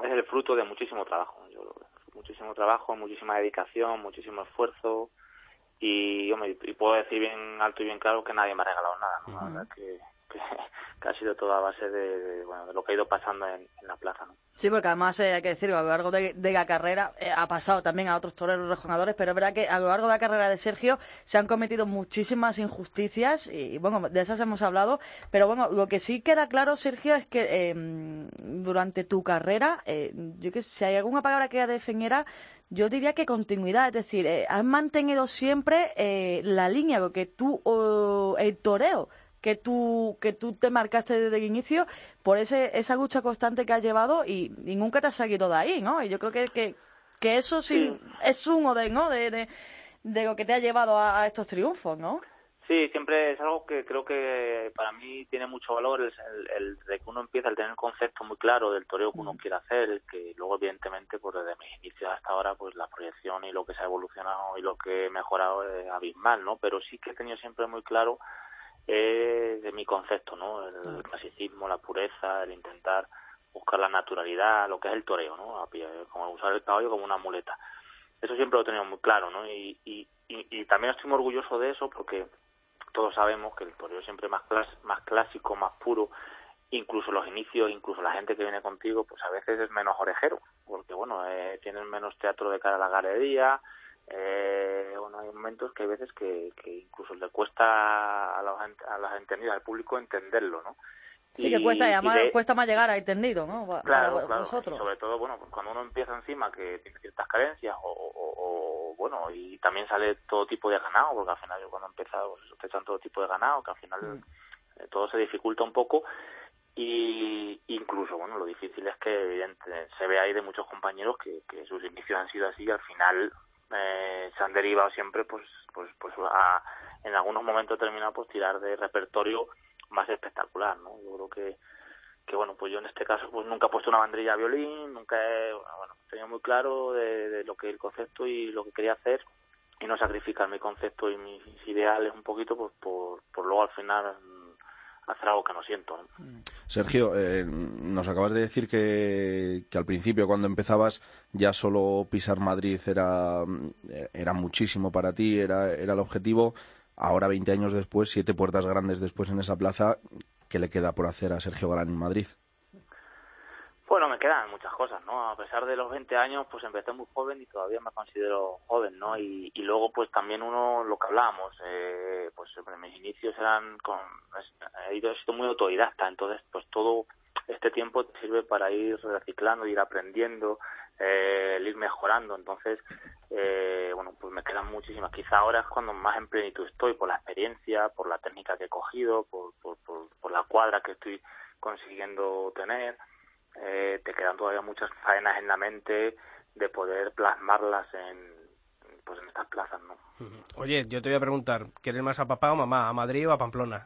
es el fruto de muchísimo trabajo. Yo creo que muchísimo trabajo, muchísima dedicación, muchísimo esfuerzo y, hombre, y puedo decir bien alto y bien claro que nadie me ha regalado nada, ¿no? La verdad que, que, que ha sido todo a base de, de, bueno, de lo que ha ido pasando en, en la plaza, ¿no? Sí, porque además eh, hay que decir, a lo largo de, de la carrera eh, ha pasado también a otros toreros rejoneadores, pero es verdad que a lo largo de la carrera de Sergio se han cometido muchísimas injusticias y, bueno, de esas hemos hablado, pero bueno, lo que sí queda claro, Sergio, es que eh, durante tu carrera, eh, yo que si hay alguna palabra que definiera, yo diría que continuidad, es decir, eh, has mantenido siempre eh, la línea, lo que tú, oh, el toreo, que tú que tú te marcaste desde el inicio por ese esa lucha constante que has llevado y, y nunca te has salido de ahí, ¿no? Y yo creo que que, que eso sí, sí es uno de, ¿no? de, de, de lo que te ha llevado a, a estos triunfos, ¿no? Sí, siempre es algo que creo que para mí tiene mucho valor, el, el, el de que uno empieza a tener un concepto muy claro del toreo que uno quiere hacer, que luego evidentemente pues desde mis inicios hasta ahora pues la proyección y lo que se ha evolucionado y lo que he mejorado es abismal, ¿no? Pero sí que he tenido siempre muy claro eh, de mi concepto, ¿no? El clasicismo, la pureza, el intentar buscar la naturalidad, lo que es el toreo, ¿no? Como usar el caballo como una muleta. Eso siempre lo he tenido muy claro, ¿no? Y, y, y, y también estoy muy orgulloso de eso porque todos sabemos que el toreo siempre es más, clas, más clásico, más puro, incluso los inicios, incluso la gente que viene contigo, pues a veces es menos orejero, porque bueno, eh, tienen menos teatro de cara a la galería. Eh, bueno, hay momentos que hay veces que, que incluso le cuesta a los, a los entendidos, al público entenderlo, ¿no? Sí, y, que cuesta, y además de... cuesta más llegar a entendido, ¿no? Para, claro, para claro. Vosotros. Y sobre todo, bueno, pues cuando uno empieza encima que tiene ciertas carencias o, o, o, bueno, y también sale todo tipo de ganado, porque al final yo cuando he empezado, pues te echan todo tipo de ganado, que al final mm. eh, todo se dificulta un poco. Y incluso, bueno, lo difícil es que evidente, se ve ahí de muchos compañeros que, que sus inicios han sido así y al final eh, se han derivado siempre pues pues pues a, en algunos momentos determinados pues tirar de repertorio más espectacular, ¿no? Yo creo que que bueno, pues yo en este caso pues nunca he puesto una banderilla a violín, nunca he, bueno, tenía muy claro de, de lo que el concepto y lo que quería hacer y no sacrificar mi concepto y mis ideales un poquito pues por, por luego al final hacer algo que no siento, ¿no? Sergio, eh, nos acabas de decir que, que al principio cuando empezabas ya solo pisar Madrid era, era muchísimo para ti, era, era el objetivo. Ahora, veinte años después, siete puertas grandes después en esa plaza, ¿qué le queda por hacer a Sergio Galán en Madrid? Bueno, me quedan muchas cosas, ¿no? A pesar de los veinte años, pues empecé muy joven y todavía me considero joven, ¿no? Y, y luego, pues también uno, lo que hablábamos, eh, pues mis inicios eran con... He ido, he sido muy autodidacta, entonces, pues todo este tiempo te sirve para ir reciclando, ir aprendiendo, eh, el ir mejorando. Entonces, eh, bueno, pues me quedan muchísimas. Quizá ahora es cuando más en plenitud estoy, por la experiencia, por la técnica que he cogido, por, por, por, por la cuadra que estoy consiguiendo tener. Eh, te quedan todavía muchas faenas en la mente de poder plasmarlas en pues en estas plazas, ¿no? Oye, yo te voy a preguntar, ¿quieres más a papá o mamá, a Madrid o a Pamplona?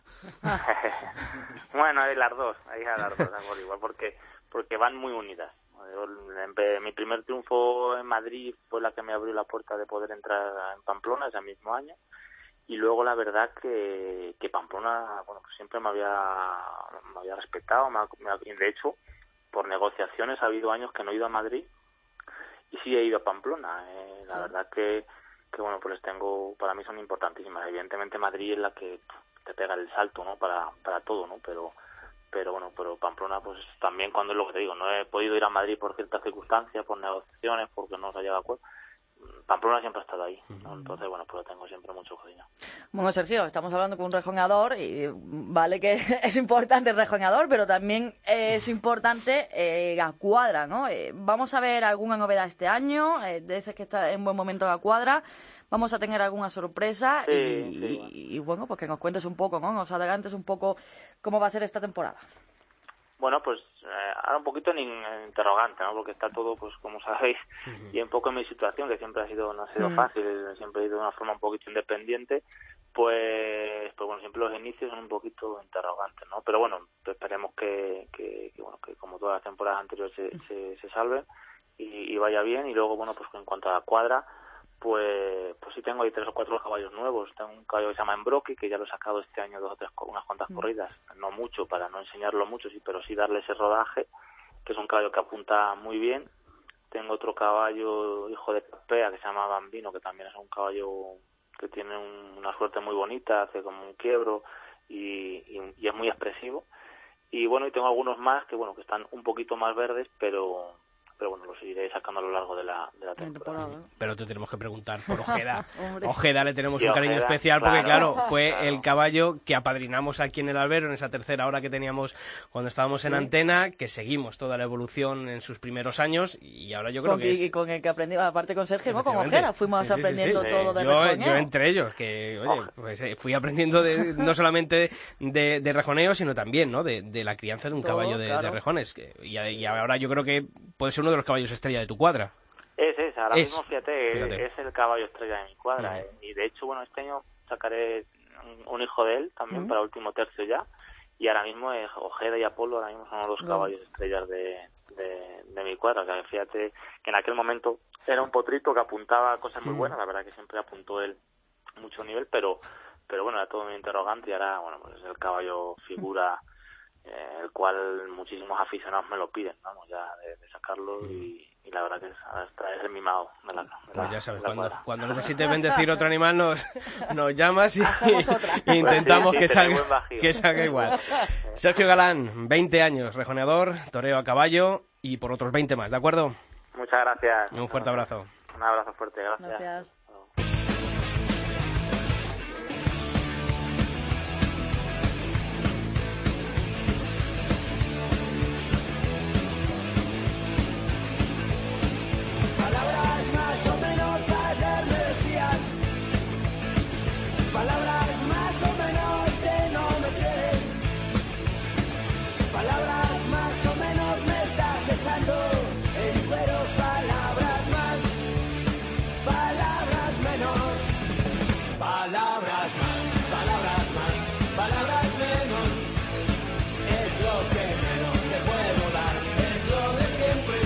Bueno, hay las dos, hay las dos, por igual, porque porque van muy unidas. Yo, mi primer triunfo en Madrid fue la que me abrió la puerta de poder entrar en Pamplona ese mismo año. Y luego la verdad que, que Pamplona, bueno, pues siempre me había me había respetado, me, me, de hecho por negociaciones ha habido años que no he ido a Madrid y sí he ido a Pamplona. Eh, la sí. verdad que, que bueno, pues tengo, para mí son importantísimas. Evidentemente Madrid es la que te pega el salto, ¿no? Para para todo, ¿no? Pero pero bueno, pero Pamplona pues también, cuando es lo que te digo, no he podido ir a Madrid por ciertas circunstancias, por negociaciones, porque no se ha llegado a acuerdo. Pamplona siempre ha estado ahí, ¿no? Entonces, bueno, pues tengo siempre mucho cariño. Bueno, Sergio, estamos hablando con un rejoneador y vale que es importante el rejoneador, pero también es importante eh, la cuadra, ¿no? Eh, vamos a ver alguna novedad este año, eh, dices que está en buen momento la cuadra, vamos a tener alguna sorpresa sí, y, sí, bueno. Y, y bueno, pues que nos cuentes un poco, ¿no? Nos adelantes un poco cómo va a ser esta temporada. Bueno, pues eh, ahora un poquito en, en interrogante, ¿no? Porque está todo, pues como sabéis, uh-huh. y un poco en mi situación, que siempre ha sido no ha sido uh-huh. fácil, siempre he ido de una forma un poquito independiente, pues, pues bueno, siempre los inicios son un poquito interrogantes, ¿no? Pero bueno, pues esperemos que, que, que, bueno, que como todas las temporadas anteriores se, se, se salven y, y vaya bien. Y luego, bueno, pues en cuanto a la cuadra, pues pues sí tengo ahí tres o cuatro caballos nuevos. Tengo un caballo que se llama Embroque, que ya lo he sacado este año dos o tres, unas cuantas corridas, no mucho, para no enseñarlo mucho, sí, pero sí darle ese rodaje. que es un caballo que apunta muy bien. Tengo otro caballo, hijo de Capea, que se llama Bambino, que también es un caballo que tiene un, una suerte muy bonita, hace como un quiebro y, y, y es muy expresivo. Y bueno, y tengo algunos más que bueno que están un poquito más verdes, pero pero bueno, los iré sacando a lo largo de la, de la temporada. Pero te tenemos que preguntar por Ojeda. Ojeda le tenemos un Y cariño Ojeda, especial porque, claro, claro, fue claro. el caballo que apadrinamos aquí en el albero, en esa tercera hora que teníamos cuando estábamos Sí. en antena, que seguimos toda la evolución en sus primeros años y ahora yo creo Con, que y es... con el que aprendí, aparte con Sergio, ¿no? Con Efectivamente. Ojeda, fuimos Sí, sí, sí, aprendiendo sí. todo de yo, rejoneo. yo entre ellos, que, oye, pues, eh, fui aprendiendo de, no solamente de, de rejoneo, sino también, ¿no? De, de la crianza de un Todo, caballo de, claro. de rejones. Que, y, y ahora yo creo que puede ser uno de los caballos estrella de tu cuadra. Es, es, ahora Es, mismo, fíjate, fíjate. es el caballo estrella de mi cuadra. Mm. eh. Y de hecho, bueno, este año sacaré un, un hijo de él también Mm. para último tercio ya. Y ahora mismo es Ojeda y Apolo, ahora mismo son los dos Mm. caballos estrellas de, de, de mi cuadra. Que fíjate que en aquel momento era un potrito que apuntaba cosas muy Mm. buenas, la verdad que siempre apuntó él mucho nivel, pero pero bueno, era todo muy interrogante y ahora, bueno, pues es el caballo figura, eh, el cual muchísimos aficionados me lo piden, vamos, ya de, de sacarlo y, y la verdad que es, hasta es el mimado de la, de Pues la- ya sabes, de la cuando, cuadra. cuando necesites bendecir otro animal nos, nos llamas y, Hacemos otra. y intentamos Sí, sí, que, tenéis salga, buen bajío. que salga igual. Sergio Galán, veinte años, rejoneador, toreo a caballo y por otros veinte más, ¿de acuerdo? Muchas gracias. Un fuerte abrazo. Un abrazo fuerte, gracias. Gracias. Hasta luego. Palabras más o menos ayer me decían, palabras más o menos que no me quieres, palabras más o menos me estás dejando en cueros, palabras más, palabras menos, palabras más, palabras más, palabras menos, es lo que menos te puedo dar, es lo de siempre.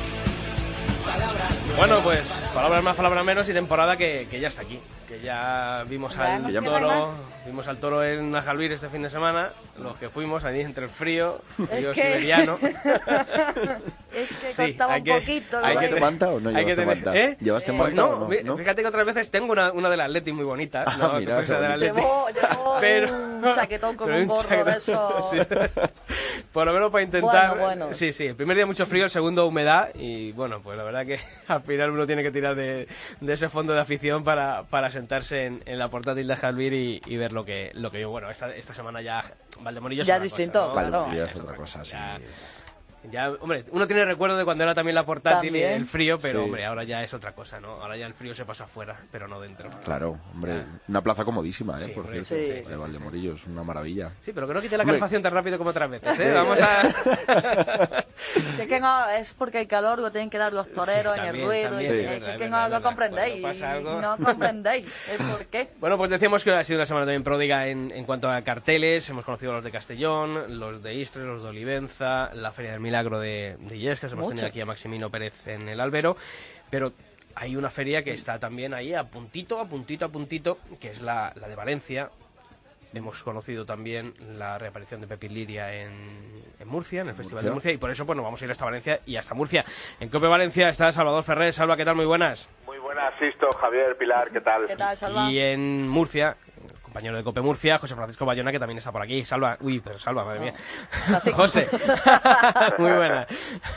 Bueno, pues palabras más, palabras menos y temporada que, que ya está aquí. Que ya vimos Ya al hemos toro, vimos al toro en Najalbir este fin de semana, los que fuimos allí entre el frío, frío Es que- siberiano. Es que Sí, costaba hay un que- poquito. hay ¿no? que ¿Llevaste manta o no Hay que llevaste tener- manta? ¿Eh? ¿Llevaste Pues manta no, o no? mi- ¿No? fíjate que otras veces tengo una, una del Atleti muy bonita, Ah, no, mira, que fuese qué del bonito. Atleti. Llevó, llevó Pero- un chaquetón con pero un un gorro chaquetón, de eso. sí. Por lo menos para intentar... Bueno, bueno. Sí, sí, el primer día mucho frío, el segundo humedad y bueno, pues la verdad que al final uno tiene que tirar de, de ese fondo de afición para, para sentarse en, en la portátil de Jalbir y, y ver lo que lo que yo, bueno, esta, esta semana ya Valdemorillo es Ya otra distinto, cosa, ¿no? claro. Valdemorillo Ya es otra cosa, sí. Ya, ya, hombre, uno tiene recuerdo de cuando era también la portátil y También. el frío, pero Sí. hombre, ahora ya es otra cosa, ¿no? Ahora ya el frío se pasa afuera, pero no dentro. Claro, hombre, una plaza comodísima, ¿eh? Sí, por hombre, cierto, sí, de sí, sí, Valdemorillo, es una maravilla. Sí, pero que no quite la Hombre. calefacción tan rápido como otras veces, ¿eh? Vamos a... Si es que no, es porque el calor lo tienen que dar los toreros Sí, en también, el ruido. también, y es es verdad, que es no verdad, lo es verdad. comprendéis. Cuando pasa algo- No comprendéis el por qué. Bueno, pues decíamos que ha sido una semana también pródiga en, en cuanto a carteles. Hemos conocido los de Castellón, los de Istres, los de Olivenza, la Feria del Milagro de, de Illescas. Hemos Mucho. tenido aquí a Maximino Pérez en el albero. Pero hay una feria que está también ahí a puntito, a puntito, a puntito, que es la, la de Valencia. Hemos conocido también la reaparición de Pepi Liria en, en Murcia, en el Festival Murcia. de Murcia, y por eso pues nos vamos a ir hasta Valencia y hasta Murcia. En Cope Valencia está Salvador Ferrer. Salva, ¿qué tal? Muy buenas. Muy buenas, Sisto, Javier, Pilar, ¿qué tal? ¿Qué tal, Salva? Y en Murcia, el compañero de Cope Murcia, José Francisco Bayona, que también está por aquí. Salva, uy, pero Salva, madre mía. Francisco. José, muy buena.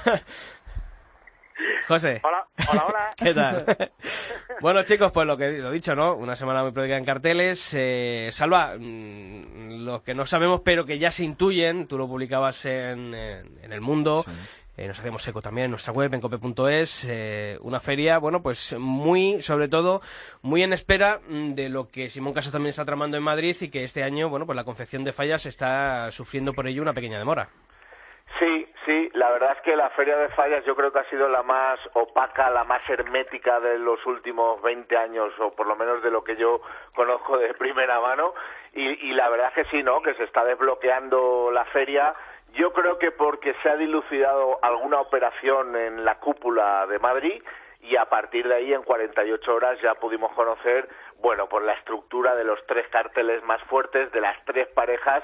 José. Hola, hola, hola. ¿Qué tal? Bueno, chicos, pues lo que lo dicho, ¿no? Una semana muy pródiga en carteles. Eh, Salva, mmm, lo que no sabemos, pero que ya se intuyen, tú lo publicabas en, en, en El Mundo. Sí. Eh, nos hacemos eco también en nuestra web, en cope punto es, eh, una feria, bueno, pues muy, sobre todo, muy en espera mm, de lo que Simón Casas también está tramando en Madrid y que este año, bueno, pues la confección de Fallas está sufriendo por ello una pequeña demora. Sí, sí, la verdad es que la Feria de Fallas yo creo que ha sido la más opaca, la más hermética de los últimos veinte años, o por lo menos de lo que yo conozco de primera mano, y, y la verdad es que sí, ¿no?, que se está desbloqueando la feria. Yo creo que porque se ha dilucidado alguna operación en la cúpula de Madrid y a partir de ahí en cuarenta y ocho horas ya pudimos conocer, bueno, pues la estructura de los tres carteles más fuertes, de las tres parejas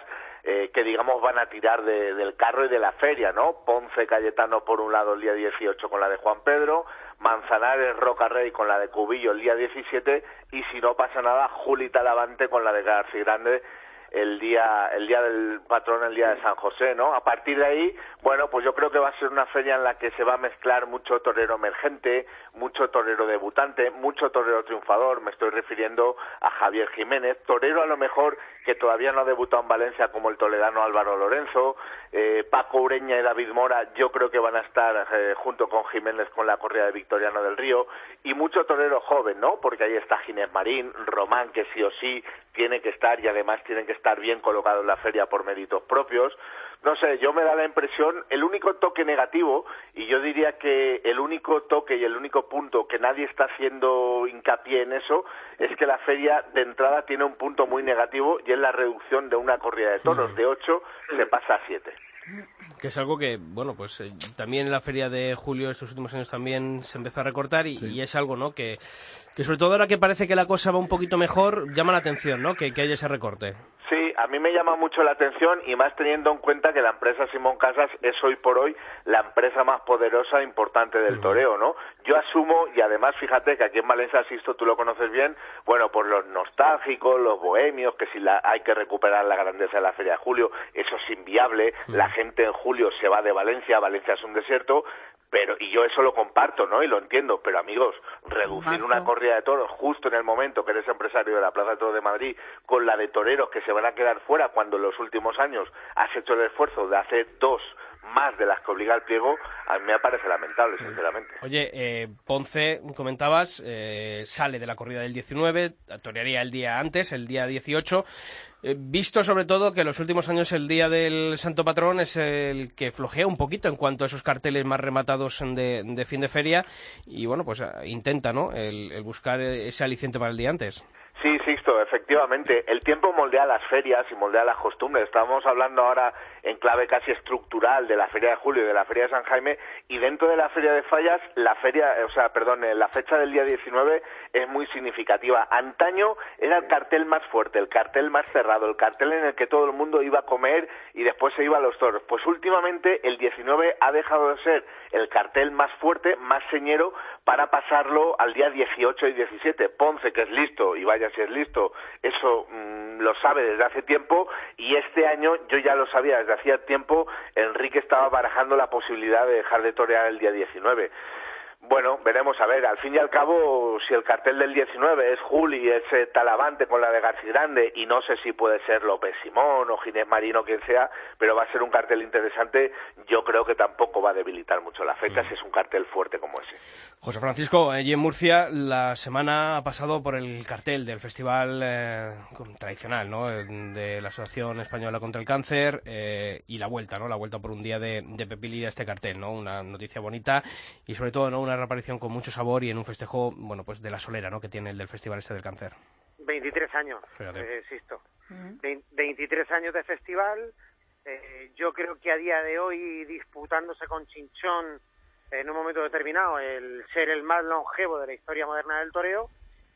eh, que digamos van a tirar de, del carro y de la feria, ¿no? Ponce Cayetano por un lado el día dieciocho con la de Juan Pedro, Manzanares Roca Rey con la de Cubillo el día diecisiete y si no pasa nada Juli Talavante con la de García Grande el día el día del patrón, el día de San José, ¿no? A partir de ahí, bueno, pues yo creo que va a ser una feria en la que se va a mezclar mucho torero emergente, mucho torero debutante, mucho torero triunfador, me estoy refiriendo a Javier Jiménez, torero a lo mejor que todavía no ha debutado en Valencia como el toledano Álvaro Lorenzo, eh, Paco Ureña y David Mora, yo creo que van a estar eh, junto con Jiménez con la corrida de Victoriano del Río, y mucho torero joven, ¿no? Porque ahí está Ginés Marín, Román, que sí o sí tiene que estar y además tienen que estar bien colocados en la feria por méritos propios. No sé, yo me da la impresión, el único toque negativo, y yo diría que el único toque y el único punto que nadie está haciendo hincapié en eso, es que la feria de entrada tiene un punto muy negativo y es la reducción de una corrida de toros, de ocho se pasa a siete. Que es algo que, bueno, pues eh, también en la feria de julio estos últimos años también se empezó a recortar y, sí. y es algo, ¿no? Que, que sobre todo ahora que parece que la cosa va un poquito mejor, llama la atención, ¿no? Que, que haya ese recorte. Sí, a mí me llama mucho la atención y más teniendo en cuenta que la empresa Simón Casas es hoy por hoy la empresa más poderosa e importante del uh-huh. toreo, ¿no? Yo asumo, y además fíjate que aquí en Valencia, Sisto, tú lo conoces bien, bueno, por los nostálgicos, los bohemios, que si la, hay que recuperar la grandeza de la Feria de Julio, eso es inviable, uh-huh. la gente en julio se va de Valencia, Valencia es un desierto, pero y yo eso lo comparto, ¿no? Y lo entiendo, pero amigos, reducir una corrida de toros justo en el momento que eres empresario de la Plaza de Toros de Madrid con la de toreros que se van a quedar fuera cuando en los últimos años has hecho el esfuerzo de hacer dos más de las que obliga el pliego, a mí me parece lamentable, sinceramente. Oye, eh, Ponce, comentabas, eh, sale de la corrida del diecinueve, torearía el día antes, el día dieciocho, eh, visto sobre todo que en los últimos años el día del Santo Patrón es el que flojea un poquito en cuanto a esos carteles más rematados de, de fin de feria y bueno, pues intenta, ¿no?, el, el buscar ese aliciente para el día antes. Sí, Sixto, efectivamente. El tiempo moldea las ferias y moldea las costumbres. Estábamos hablando ahora en clave casi estructural de la Feria de Julio y de la Feria de San Jaime, y dentro de la Feria de Fallas, la feria, o sea, perdón, la fecha del día diecinueve es muy significativa. Antaño era el cartel más fuerte, el cartel más cerrado, el cartel en el que todo el mundo iba a comer y después se iba a los toros. Pues últimamente el diecinueve ha dejado de ser el cartel más fuerte, más señero, para pasarlo al día dieciocho y diecisiete. Ponce, que es listo, y vaya si es listo, eso mmm, lo sabe desde hace tiempo, y este año yo ya lo sabía desde hacía tiempo. Enrique estaba barajando la posibilidad de dejar de torear el día diecinueve. Bueno, veremos, a ver, al fin y al cabo, si el cartel del diecinueve es Juli, es eh, Talavante con la de García Grande, y no sé si puede ser López Simón o Ginés Marino, quien sea, pero va a ser un cartel interesante, yo creo que tampoco va a debilitar mucho la fecha sí. si es un cartel fuerte como ese. José Francisco, allí en Murcia la semana ha pasado por el cartel del festival eh, tradicional, ¿no?, de la Asociación Española contra el Cáncer eh, y la vuelta, ¿no?, la vuelta por un día de, de Pepilí a este cartel, ¿no?, una noticia bonita y sobre todo, ¿no?, una reaparición con mucho sabor y en un festejo, bueno, pues de la solera, ¿no?, que tiene el del Festival este del Cáncer. veintitrés años, eh, Sisto. Uh-huh. veintitrés años de festival. Eh, yo creo que a día de hoy, disputándose con Chinchón en un momento determinado el ser el más longevo de la historia moderna del toreo,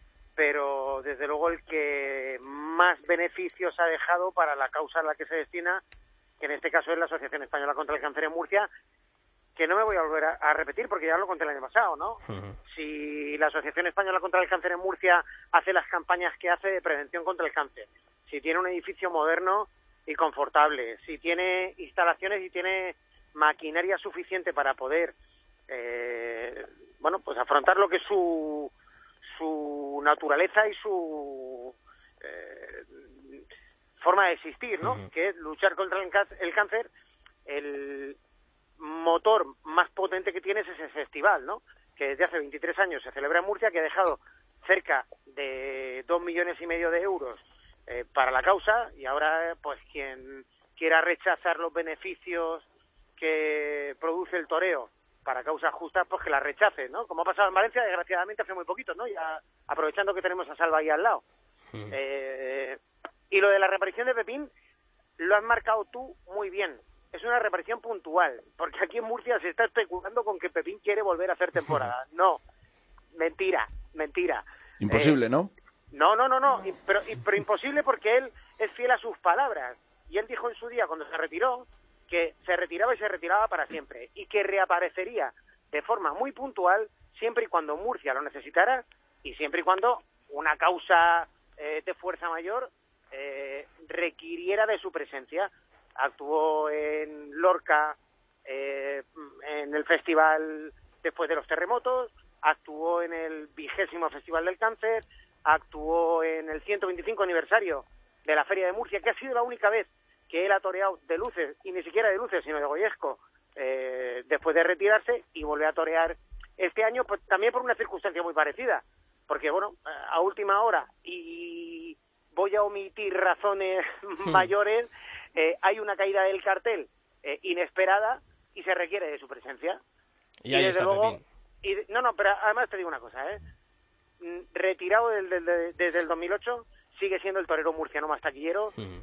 pero desde luego el que más beneficios ha dejado para la causa a la que se destina, que en este caso es la Asociación Española contra el Cáncer en Murcia, que no me voy a volver a, a repetir porque ya lo conté el año pasado, ¿no? Uh-huh. Si la Asociación Española contra el Cáncer en Murcia hace las campañas que hace de prevención contra el cáncer, si tiene un edificio moderno y confortable, si tiene instalaciones y tiene maquinaria suficiente para poder, eh, bueno, pues afrontar lo que es su, su naturaleza y su eh, forma de existir, ¿no? Uh-huh. Que es luchar contra el, el cáncer, el motor más potente que tienes es ese festival, ¿no?, que desde hace veintitrés años se celebra en Murcia, que ha dejado cerca de dos millones y medio de euros eh, para la causa, y ahora pues quien quiera rechazar los beneficios que produce el toreo para causas justas, pues que la rechace, ¿no?, como ha pasado en Valencia desgraciadamente hace muy poquito, ¿no?, ya aprovechando que tenemos a Salva ahí al lado. Sí. Eh, y lo de la reaparición de Pepín lo has marcado tú muy bien. Es una reaparición puntual, porque aquí en Murcia se está especulando con que Pepín quiere volver a hacer temporada. No, mentira, mentira. Imposible, eh, ¿no? No, no, no, no, pero, pero imposible porque él es fiel a sus palabras. Y él dijo en su día, cuando se retiró, que se retiraba y se retiraba para siempre, y que reaparecería de forma muy puntual siempre y cuando Murcia lo necesitara y siempre y cuando una causa eh, de fuerza mayor eh, requiriera de su presencia. Actuó en Lorca eh, en el festival después de los terremotos, actuó en el vigésimo Festival del Cáncer, actuó en el ciento veinticinco aniversario de la Feria de Murcia, que ha sido la única vez que él ha toreado de luces, y ni siquiera de luces, sino de Goyesco, eh, después de retirarse, y volvió a torear este año, pues también por una circunstancia muy parecida, porque bueno, a última hora, y voy a omitir razones hmm. mayores, eh, hay una caída del cartel eh, inesperada y se requiere de su presencia. Y, y ahí desde está luego, y, no, no, pero además te digo una cosa, ¿eh? Retirado del, del, del, desde el dos mil ocho, sigue siendo el torero murciano más taquillero, hmm.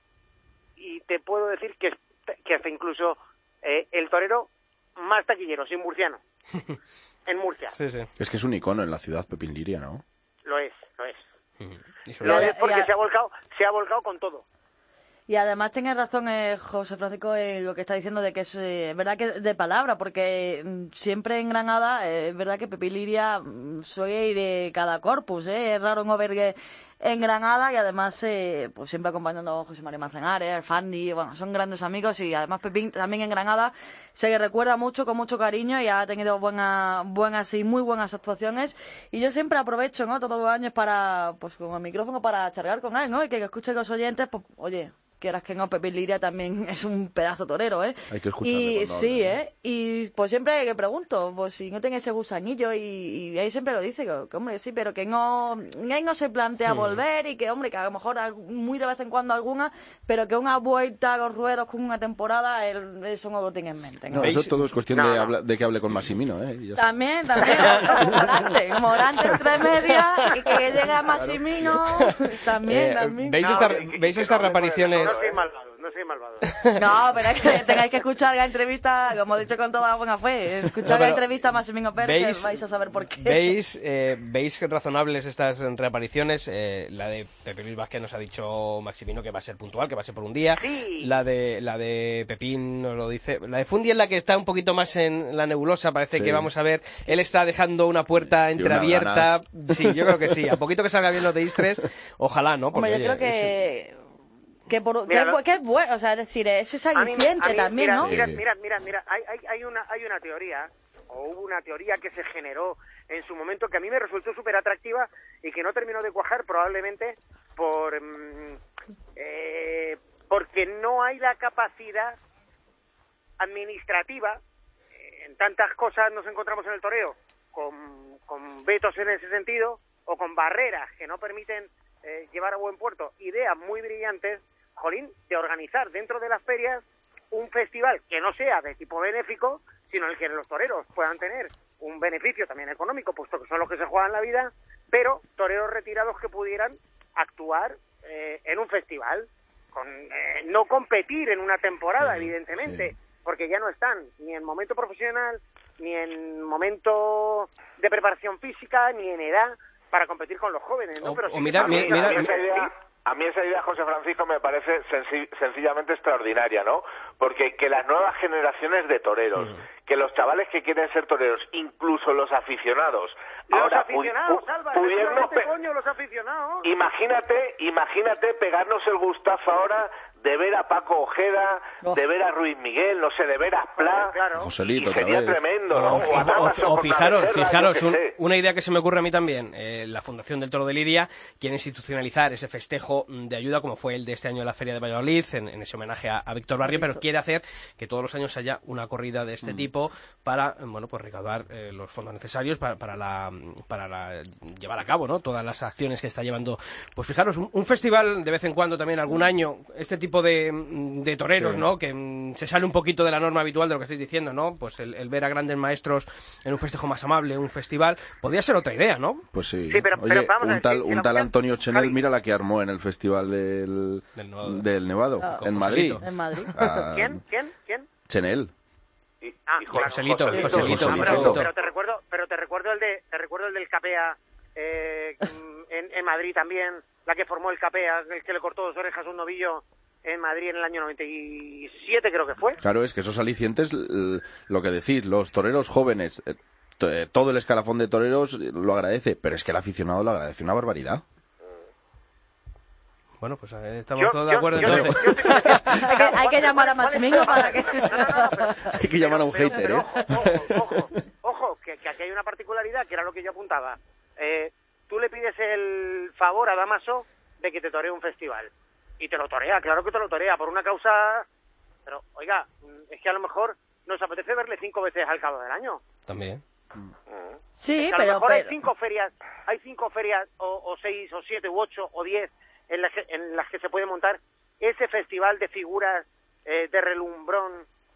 y te puedo decir que, que hasta incluso eh, el torero más taquillero, sin murciano, en Murcia. Sí, sí. Es que es un icono en la ciudad, Pepín Liria, ¿no? Lo es, lo es. Uh-huh. Lo es porque se ha volcado, se ha volcado con todo. Y además tiene razón eh, José Francisco en eh, lo que está diciendo de que es eh, verdad que de palabra, porque mm, siempre en Granada eh, es verdad que Pepín Liria mm, suele ir de cada corpus, eh, es raro no ver que en Granada, y además eh, pues siempre acompañando a José María Manzanares, Fandi, bueno, son grandes amigos, y además Pepín también en Granada se le recuerda mucho, con mucho cariño, y ha tenido buenas, buenas y muy buenas actuaciones, y yo siempre aprovecho, ¿no?, todos los años para, pues con el micrófono para charlar con él, ¿no?, y que, que escuchen los oyentes, pues, oye, quieras que no, Pepín Liria también es un pedazo torero, ¿eh? Hay que escucharle. Y sí, hable, ¿eh? Y pues siempre que pregunto, pues si no tiene ese gusanillo, y, y ahí siempre lo dice, que, que hombre, sí, pero que no, él no se plantea hmm. volver, y que, hombre, que a lo mejor muy de vez en cuando alguna, pero que una vuelta a los ruedos con una temporada, él, eso no lo tiene en mente, ¿no? No, eso todo es cuestión no, de, no. Habla, de que hable con Massimino, ¿eh? Y también, también, Morante, Morante entre medias, y que llegue a Massimino, también, eh, también. ¿Veis, no, esta, que, que, ¿veis que estas no, reapariciones? No soy malvado, no soy malvado. No, pero es que tengáis que escuchar la entrevista, como he dicho con toda buena fe, escuchar no, la entrevista a Massimino Pérez, ¿veis, que vais a saber por qué. ¿Veis, eh, ¿veis razonables estas reapariciones? Eh, la de Pepe Luis Vázquez nos ha dicho Maximino que va a ser puntual, que va a ser por un día. Sí. La de la de Pepín nos lo dice. La de Fundi es la que está un poquito más en la nebulosa, parece sí. que vamos a ver. Él está dejando una puerta entreabierta. Una sí, yo creo que sí. A poquito que salga bien los de Istres, ojalá, ¿no? Porque, Hombre, yo oye, creo que... Eso... Que, por, mira, que, es, que es bueno, o sea, es decir, ese es aliciente también, mira, ¿no? Mira, mira, mira, mira, hay, hay, hay, una, hay una teoría, o hubo una teoría que se generó en su momento que a mí me resultó súper atractiva y que no terminó de cuajar probablemente por eh, porque no hay la capacidad administrativa. En tantas cosas nos encontramos en el toreo, con, con vetos en ese sentido, o con barreras que no permiten eh, llevar a buen puerto ideas muy brillantes, jolín, de organizar dentro de las ferias un festival que no sea de tipo benéfico, sino en el que los toreros puedan tener un beneficio también económico, puesto que son los que se juegan la vida, pero toreros retirados que pudieran actuar eh, en un festival, con eh, no competir en una temporada, sí, evidentemente, sí. porque ya no están ni en momento profesional, ni en momento de preparación física, ni en edad para competir con los jóvenes, ¿no? O, pero sí o mira, mira, mira, esa idea, a mí esa idea, José Francisco, me parece senci- sencillamente extraordinaria, ¿no? Porque que las nuevas generaciones de toreros, sí. que los chavales que quieren ser toreros, incluso los aficionados, los ahora aficionados, pu- Álvaro, pudiernos pe- coño, los aficionados. Imagínate, imagínate pegarnos el gustazo ahora de ver a Paco Ojeda, oh. de ver a Ruiz Miguel, no sé, de ver a Pla, claro. Joselito, y sería otra vez. tremendo, ¿no? O, o, o, o fijaros, Serra, fijaros un, una idea que se me ocurre a mí también, eh, la Fundación del Toro de Lidia quiere institucionalizar ese festejo de ayuda, como fue el de este año en la Feria de Valladolid, en, en ese homenaje a, a Víctor Barrio, pero quiere hacer que todos los años haya una corrida de este mm. tipo para, bueno, pues recaudar eh, los fondos necesarios para, para, la, para la, llevar a cabo, ¿no?, todas las acciones que está llevando. Pues fijaros, un, un festival de vez en cuando también, algún año, este tipo de de toreros, sí. ¿no?, que mm, se sale un poquito de la norma habitual de lo que estáis diciendo, ¿no? Pues el, el ver a grandes maestros en un festejo más amable, un festival, podría ser otra idea, ¿no? Pues sí. sí pero, Oye, pero vamos un a tal, decir, un la tal mujer... Antonio Chenel, Javi. mira la que armó en el festival del, del Nevado, del Nevado ah, en Madrid. En Madrid. Ah, ¿Quién? ¿Quién? ¿Quién? Chenel. Y, ah, y claro, Joselito, Joselito, Joselito, Ah, pero, Joselito. pero te recuerdo, pero te recuerdo el de, te recuerdo el del Capea eh, en, en Madrid también, la que formó el Capea, el que le cortó dos orejas a un novillo en Madrid en el año noventa y siete, creo que fue. Claro, es que esos alicientes, lo que decís, los toreros jóvenes, todo el escalafón de toreros lo agradece, pero es que el aficionado lo agradece una barbaridad. Bueno, pues eh, estamos yo, todos de acuerdo yo, entonces. Yo, yo, yo, hay, que, hay que llamar a Maximino para que... No, no, no, pero, hay que llamar a un pero, hater, pero, ¿eh? Ojo, ojo, ojo que, que aquí hay una particularidad, que era lo que yo apuntaba. Eh, tú le pides el favor a Damaso de que te toree un festival. Y te lo torea, claro que te lo torea, por una causa... Pero, oiga, es que a lo mejor nos apetece verle cinco veces al cabo del año. También. Sí, es que a pero... lo mejor pero... hay cinco ferias, hay cinco ferias, o, o seis, o siete, u ocho, o diez, en las que, en las que se puede montar ese festival de figuras eh, de relumbrón,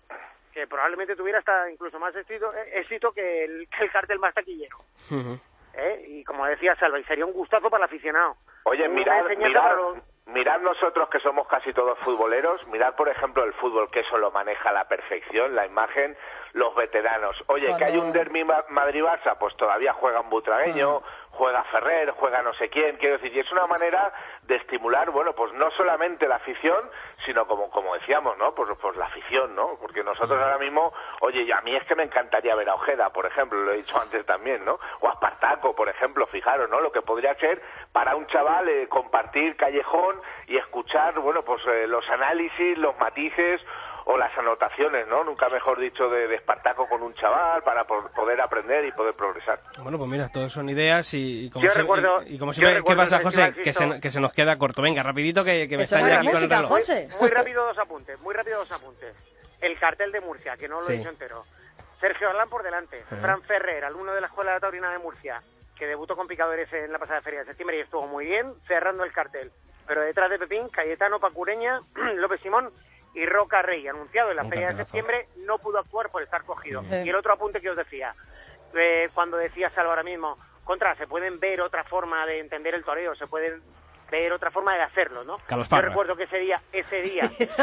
que probablemente tuviera hasta incluso más éxito, éxito que, el, que el cartel más taquillero. Uh-huh. ¿Eh? Y como decía Salva, y sería un gustazo para el aficionado. Oye, Una mirad, enseñanza mirad, para los... mirad nosotros que somos casi todos futboleros, mirad por ejemplo el fútbol, que eso lo maneja a la perfección, la imagen, los veteranos. Oye, Cuando... que hay un derbi Madrid-Barça, pues todavía juega un butragueño, uh-huh. juega Ferrer, juega no sé quién, quiero decir, y es una manera de estimular, bueno, pues no solamente la afición, sino como como decíamos, ¿no? Pues, pues la afición, ¿no? Porque nosotros ahora mismo, oye, y a mí es que me encantaría ver a Ojeda, por ejemplo, lo he dicho antes también, ¿no? O a Espartaco, por ejemplo, fijaros, ¿no? Lo que podría ser para un chaval eh, compartir callejón y escuchar, bueno, pues eh, los análisis, los matices o las anotaciones, ¿no? Nunca mejor dicho, de, de Espartaco con un chaval para por, poder aprender y poder progresar. Bueno, pues mira, todos son ideas y, y como, yo se, recuerdo, y, y como siempre, ¿qué pasa, José? Que se, que se nos queda corto. Venga, rapidito, que, que me están ya aquí con el reloj. Muy, muy rápido dos apuntes, muy rápido dos apuntes. El cartel de Murcia, que no lo sí. he dicho entero. Sergio Arlán por delante. Uh-huh. Fran Ferrer, alumno de la Escuela de Taurina de Murcia, que debutó con picadores en la pasada feria de septiembre y estuvo muy bien, cerrando el cartel. Pero detrás de Pepín, Cayetano Pacureña, López Simón y Roca Rey, anunciado en la un feria de septiembre, no pudo actuar por estar cogido. Uh-huh. Y el otro apunte que os decía, eh, cuando decía Salva ahora mismo, contra, se pueden ver otra forma de entender el toreo, se pueden ver otra forma de hacerlo, ¿no? Yo recuerdo que ese día, ese día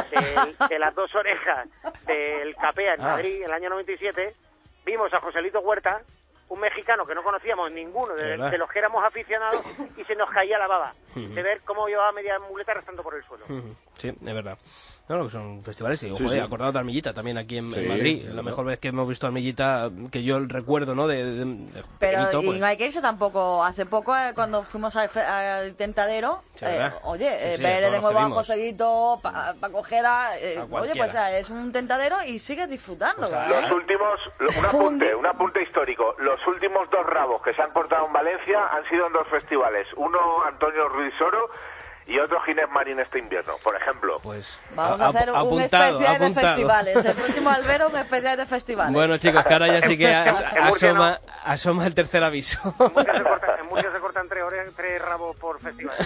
de, de las dos orejas del Capea en Madrid, en el año noventa y siete, vimos a Joselito Huerta, un mexicano que no conocíamos ninguno de, de los que éramos aficionados, y se nos caía la baba uh-huh. de ver cómo llevaba media muleta arrastrando por el suelo. Uh-huh. Sí, es verdad. No, que son festivales, y sí, joder, sí. acordado de Armillita también aquí en, sí, en Madrid. Sí, la ¿no? mejor vez que hemos visto a Armillita, que yo recuerdo, ¿no? De, de, de Pero pequeñito, y pues... no hay que irse tampoco. Hace poco, eh, cuando fuimos al, al Tentadero, sí, eh, oye, sí, eh, sí, ver de nuevo a Joseguito, para pa coger a... Eh, oye, pues eh, es un tentadero y sigues disfrutando. Pues a... Los últimos, un apunte, un apunte histórico. Los últimos dos rabos que se han cortado en Valencia han sido en dos festivales. Uno, Antonio Ruiz Oro, y otro Ginés Marín este invierno, por ejemplo. Pues vamos a hacer un apuntado, especial apuntado. de festivales. El próximo Albero, un especial de festivales. Bueno, chicos, que ahora ya sí que as, asoma, no. asoma el tercer aviso. En Murcia se cortan, en Murcia se cortan tres, tres rabos por festival.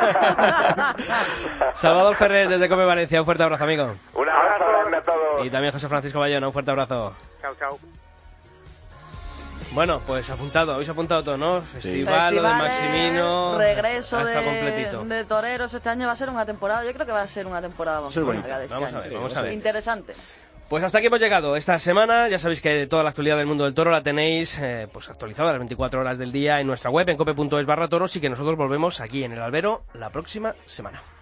Salvador Ferrer, desde Come Valencia, un fuerte abrazo, amigo. Un abrazo grande a todos. Y también José Francisco Bayona, un fuerte abrazo. Chao, chao. Bueno, pues apuntado, habéis apuntado todo, ¿no? Festival, lo de Maximino, regreso está de, completito. de toreros este año va a ser una temporada, yo creo que va a ser una temporada sí, bonita de este vamos año. a ver, vamos a ver. Interesante. Pues hasta aquí hemos llegado esta semana. Ya sabéis que toda la actualidad del mundo del toro la tenéis eh, pues actualizada a las veinticuatro horas del día en nuestra web en cope punto es barra toros y que nosotros volvemos aquí en el Albero la próxima semana.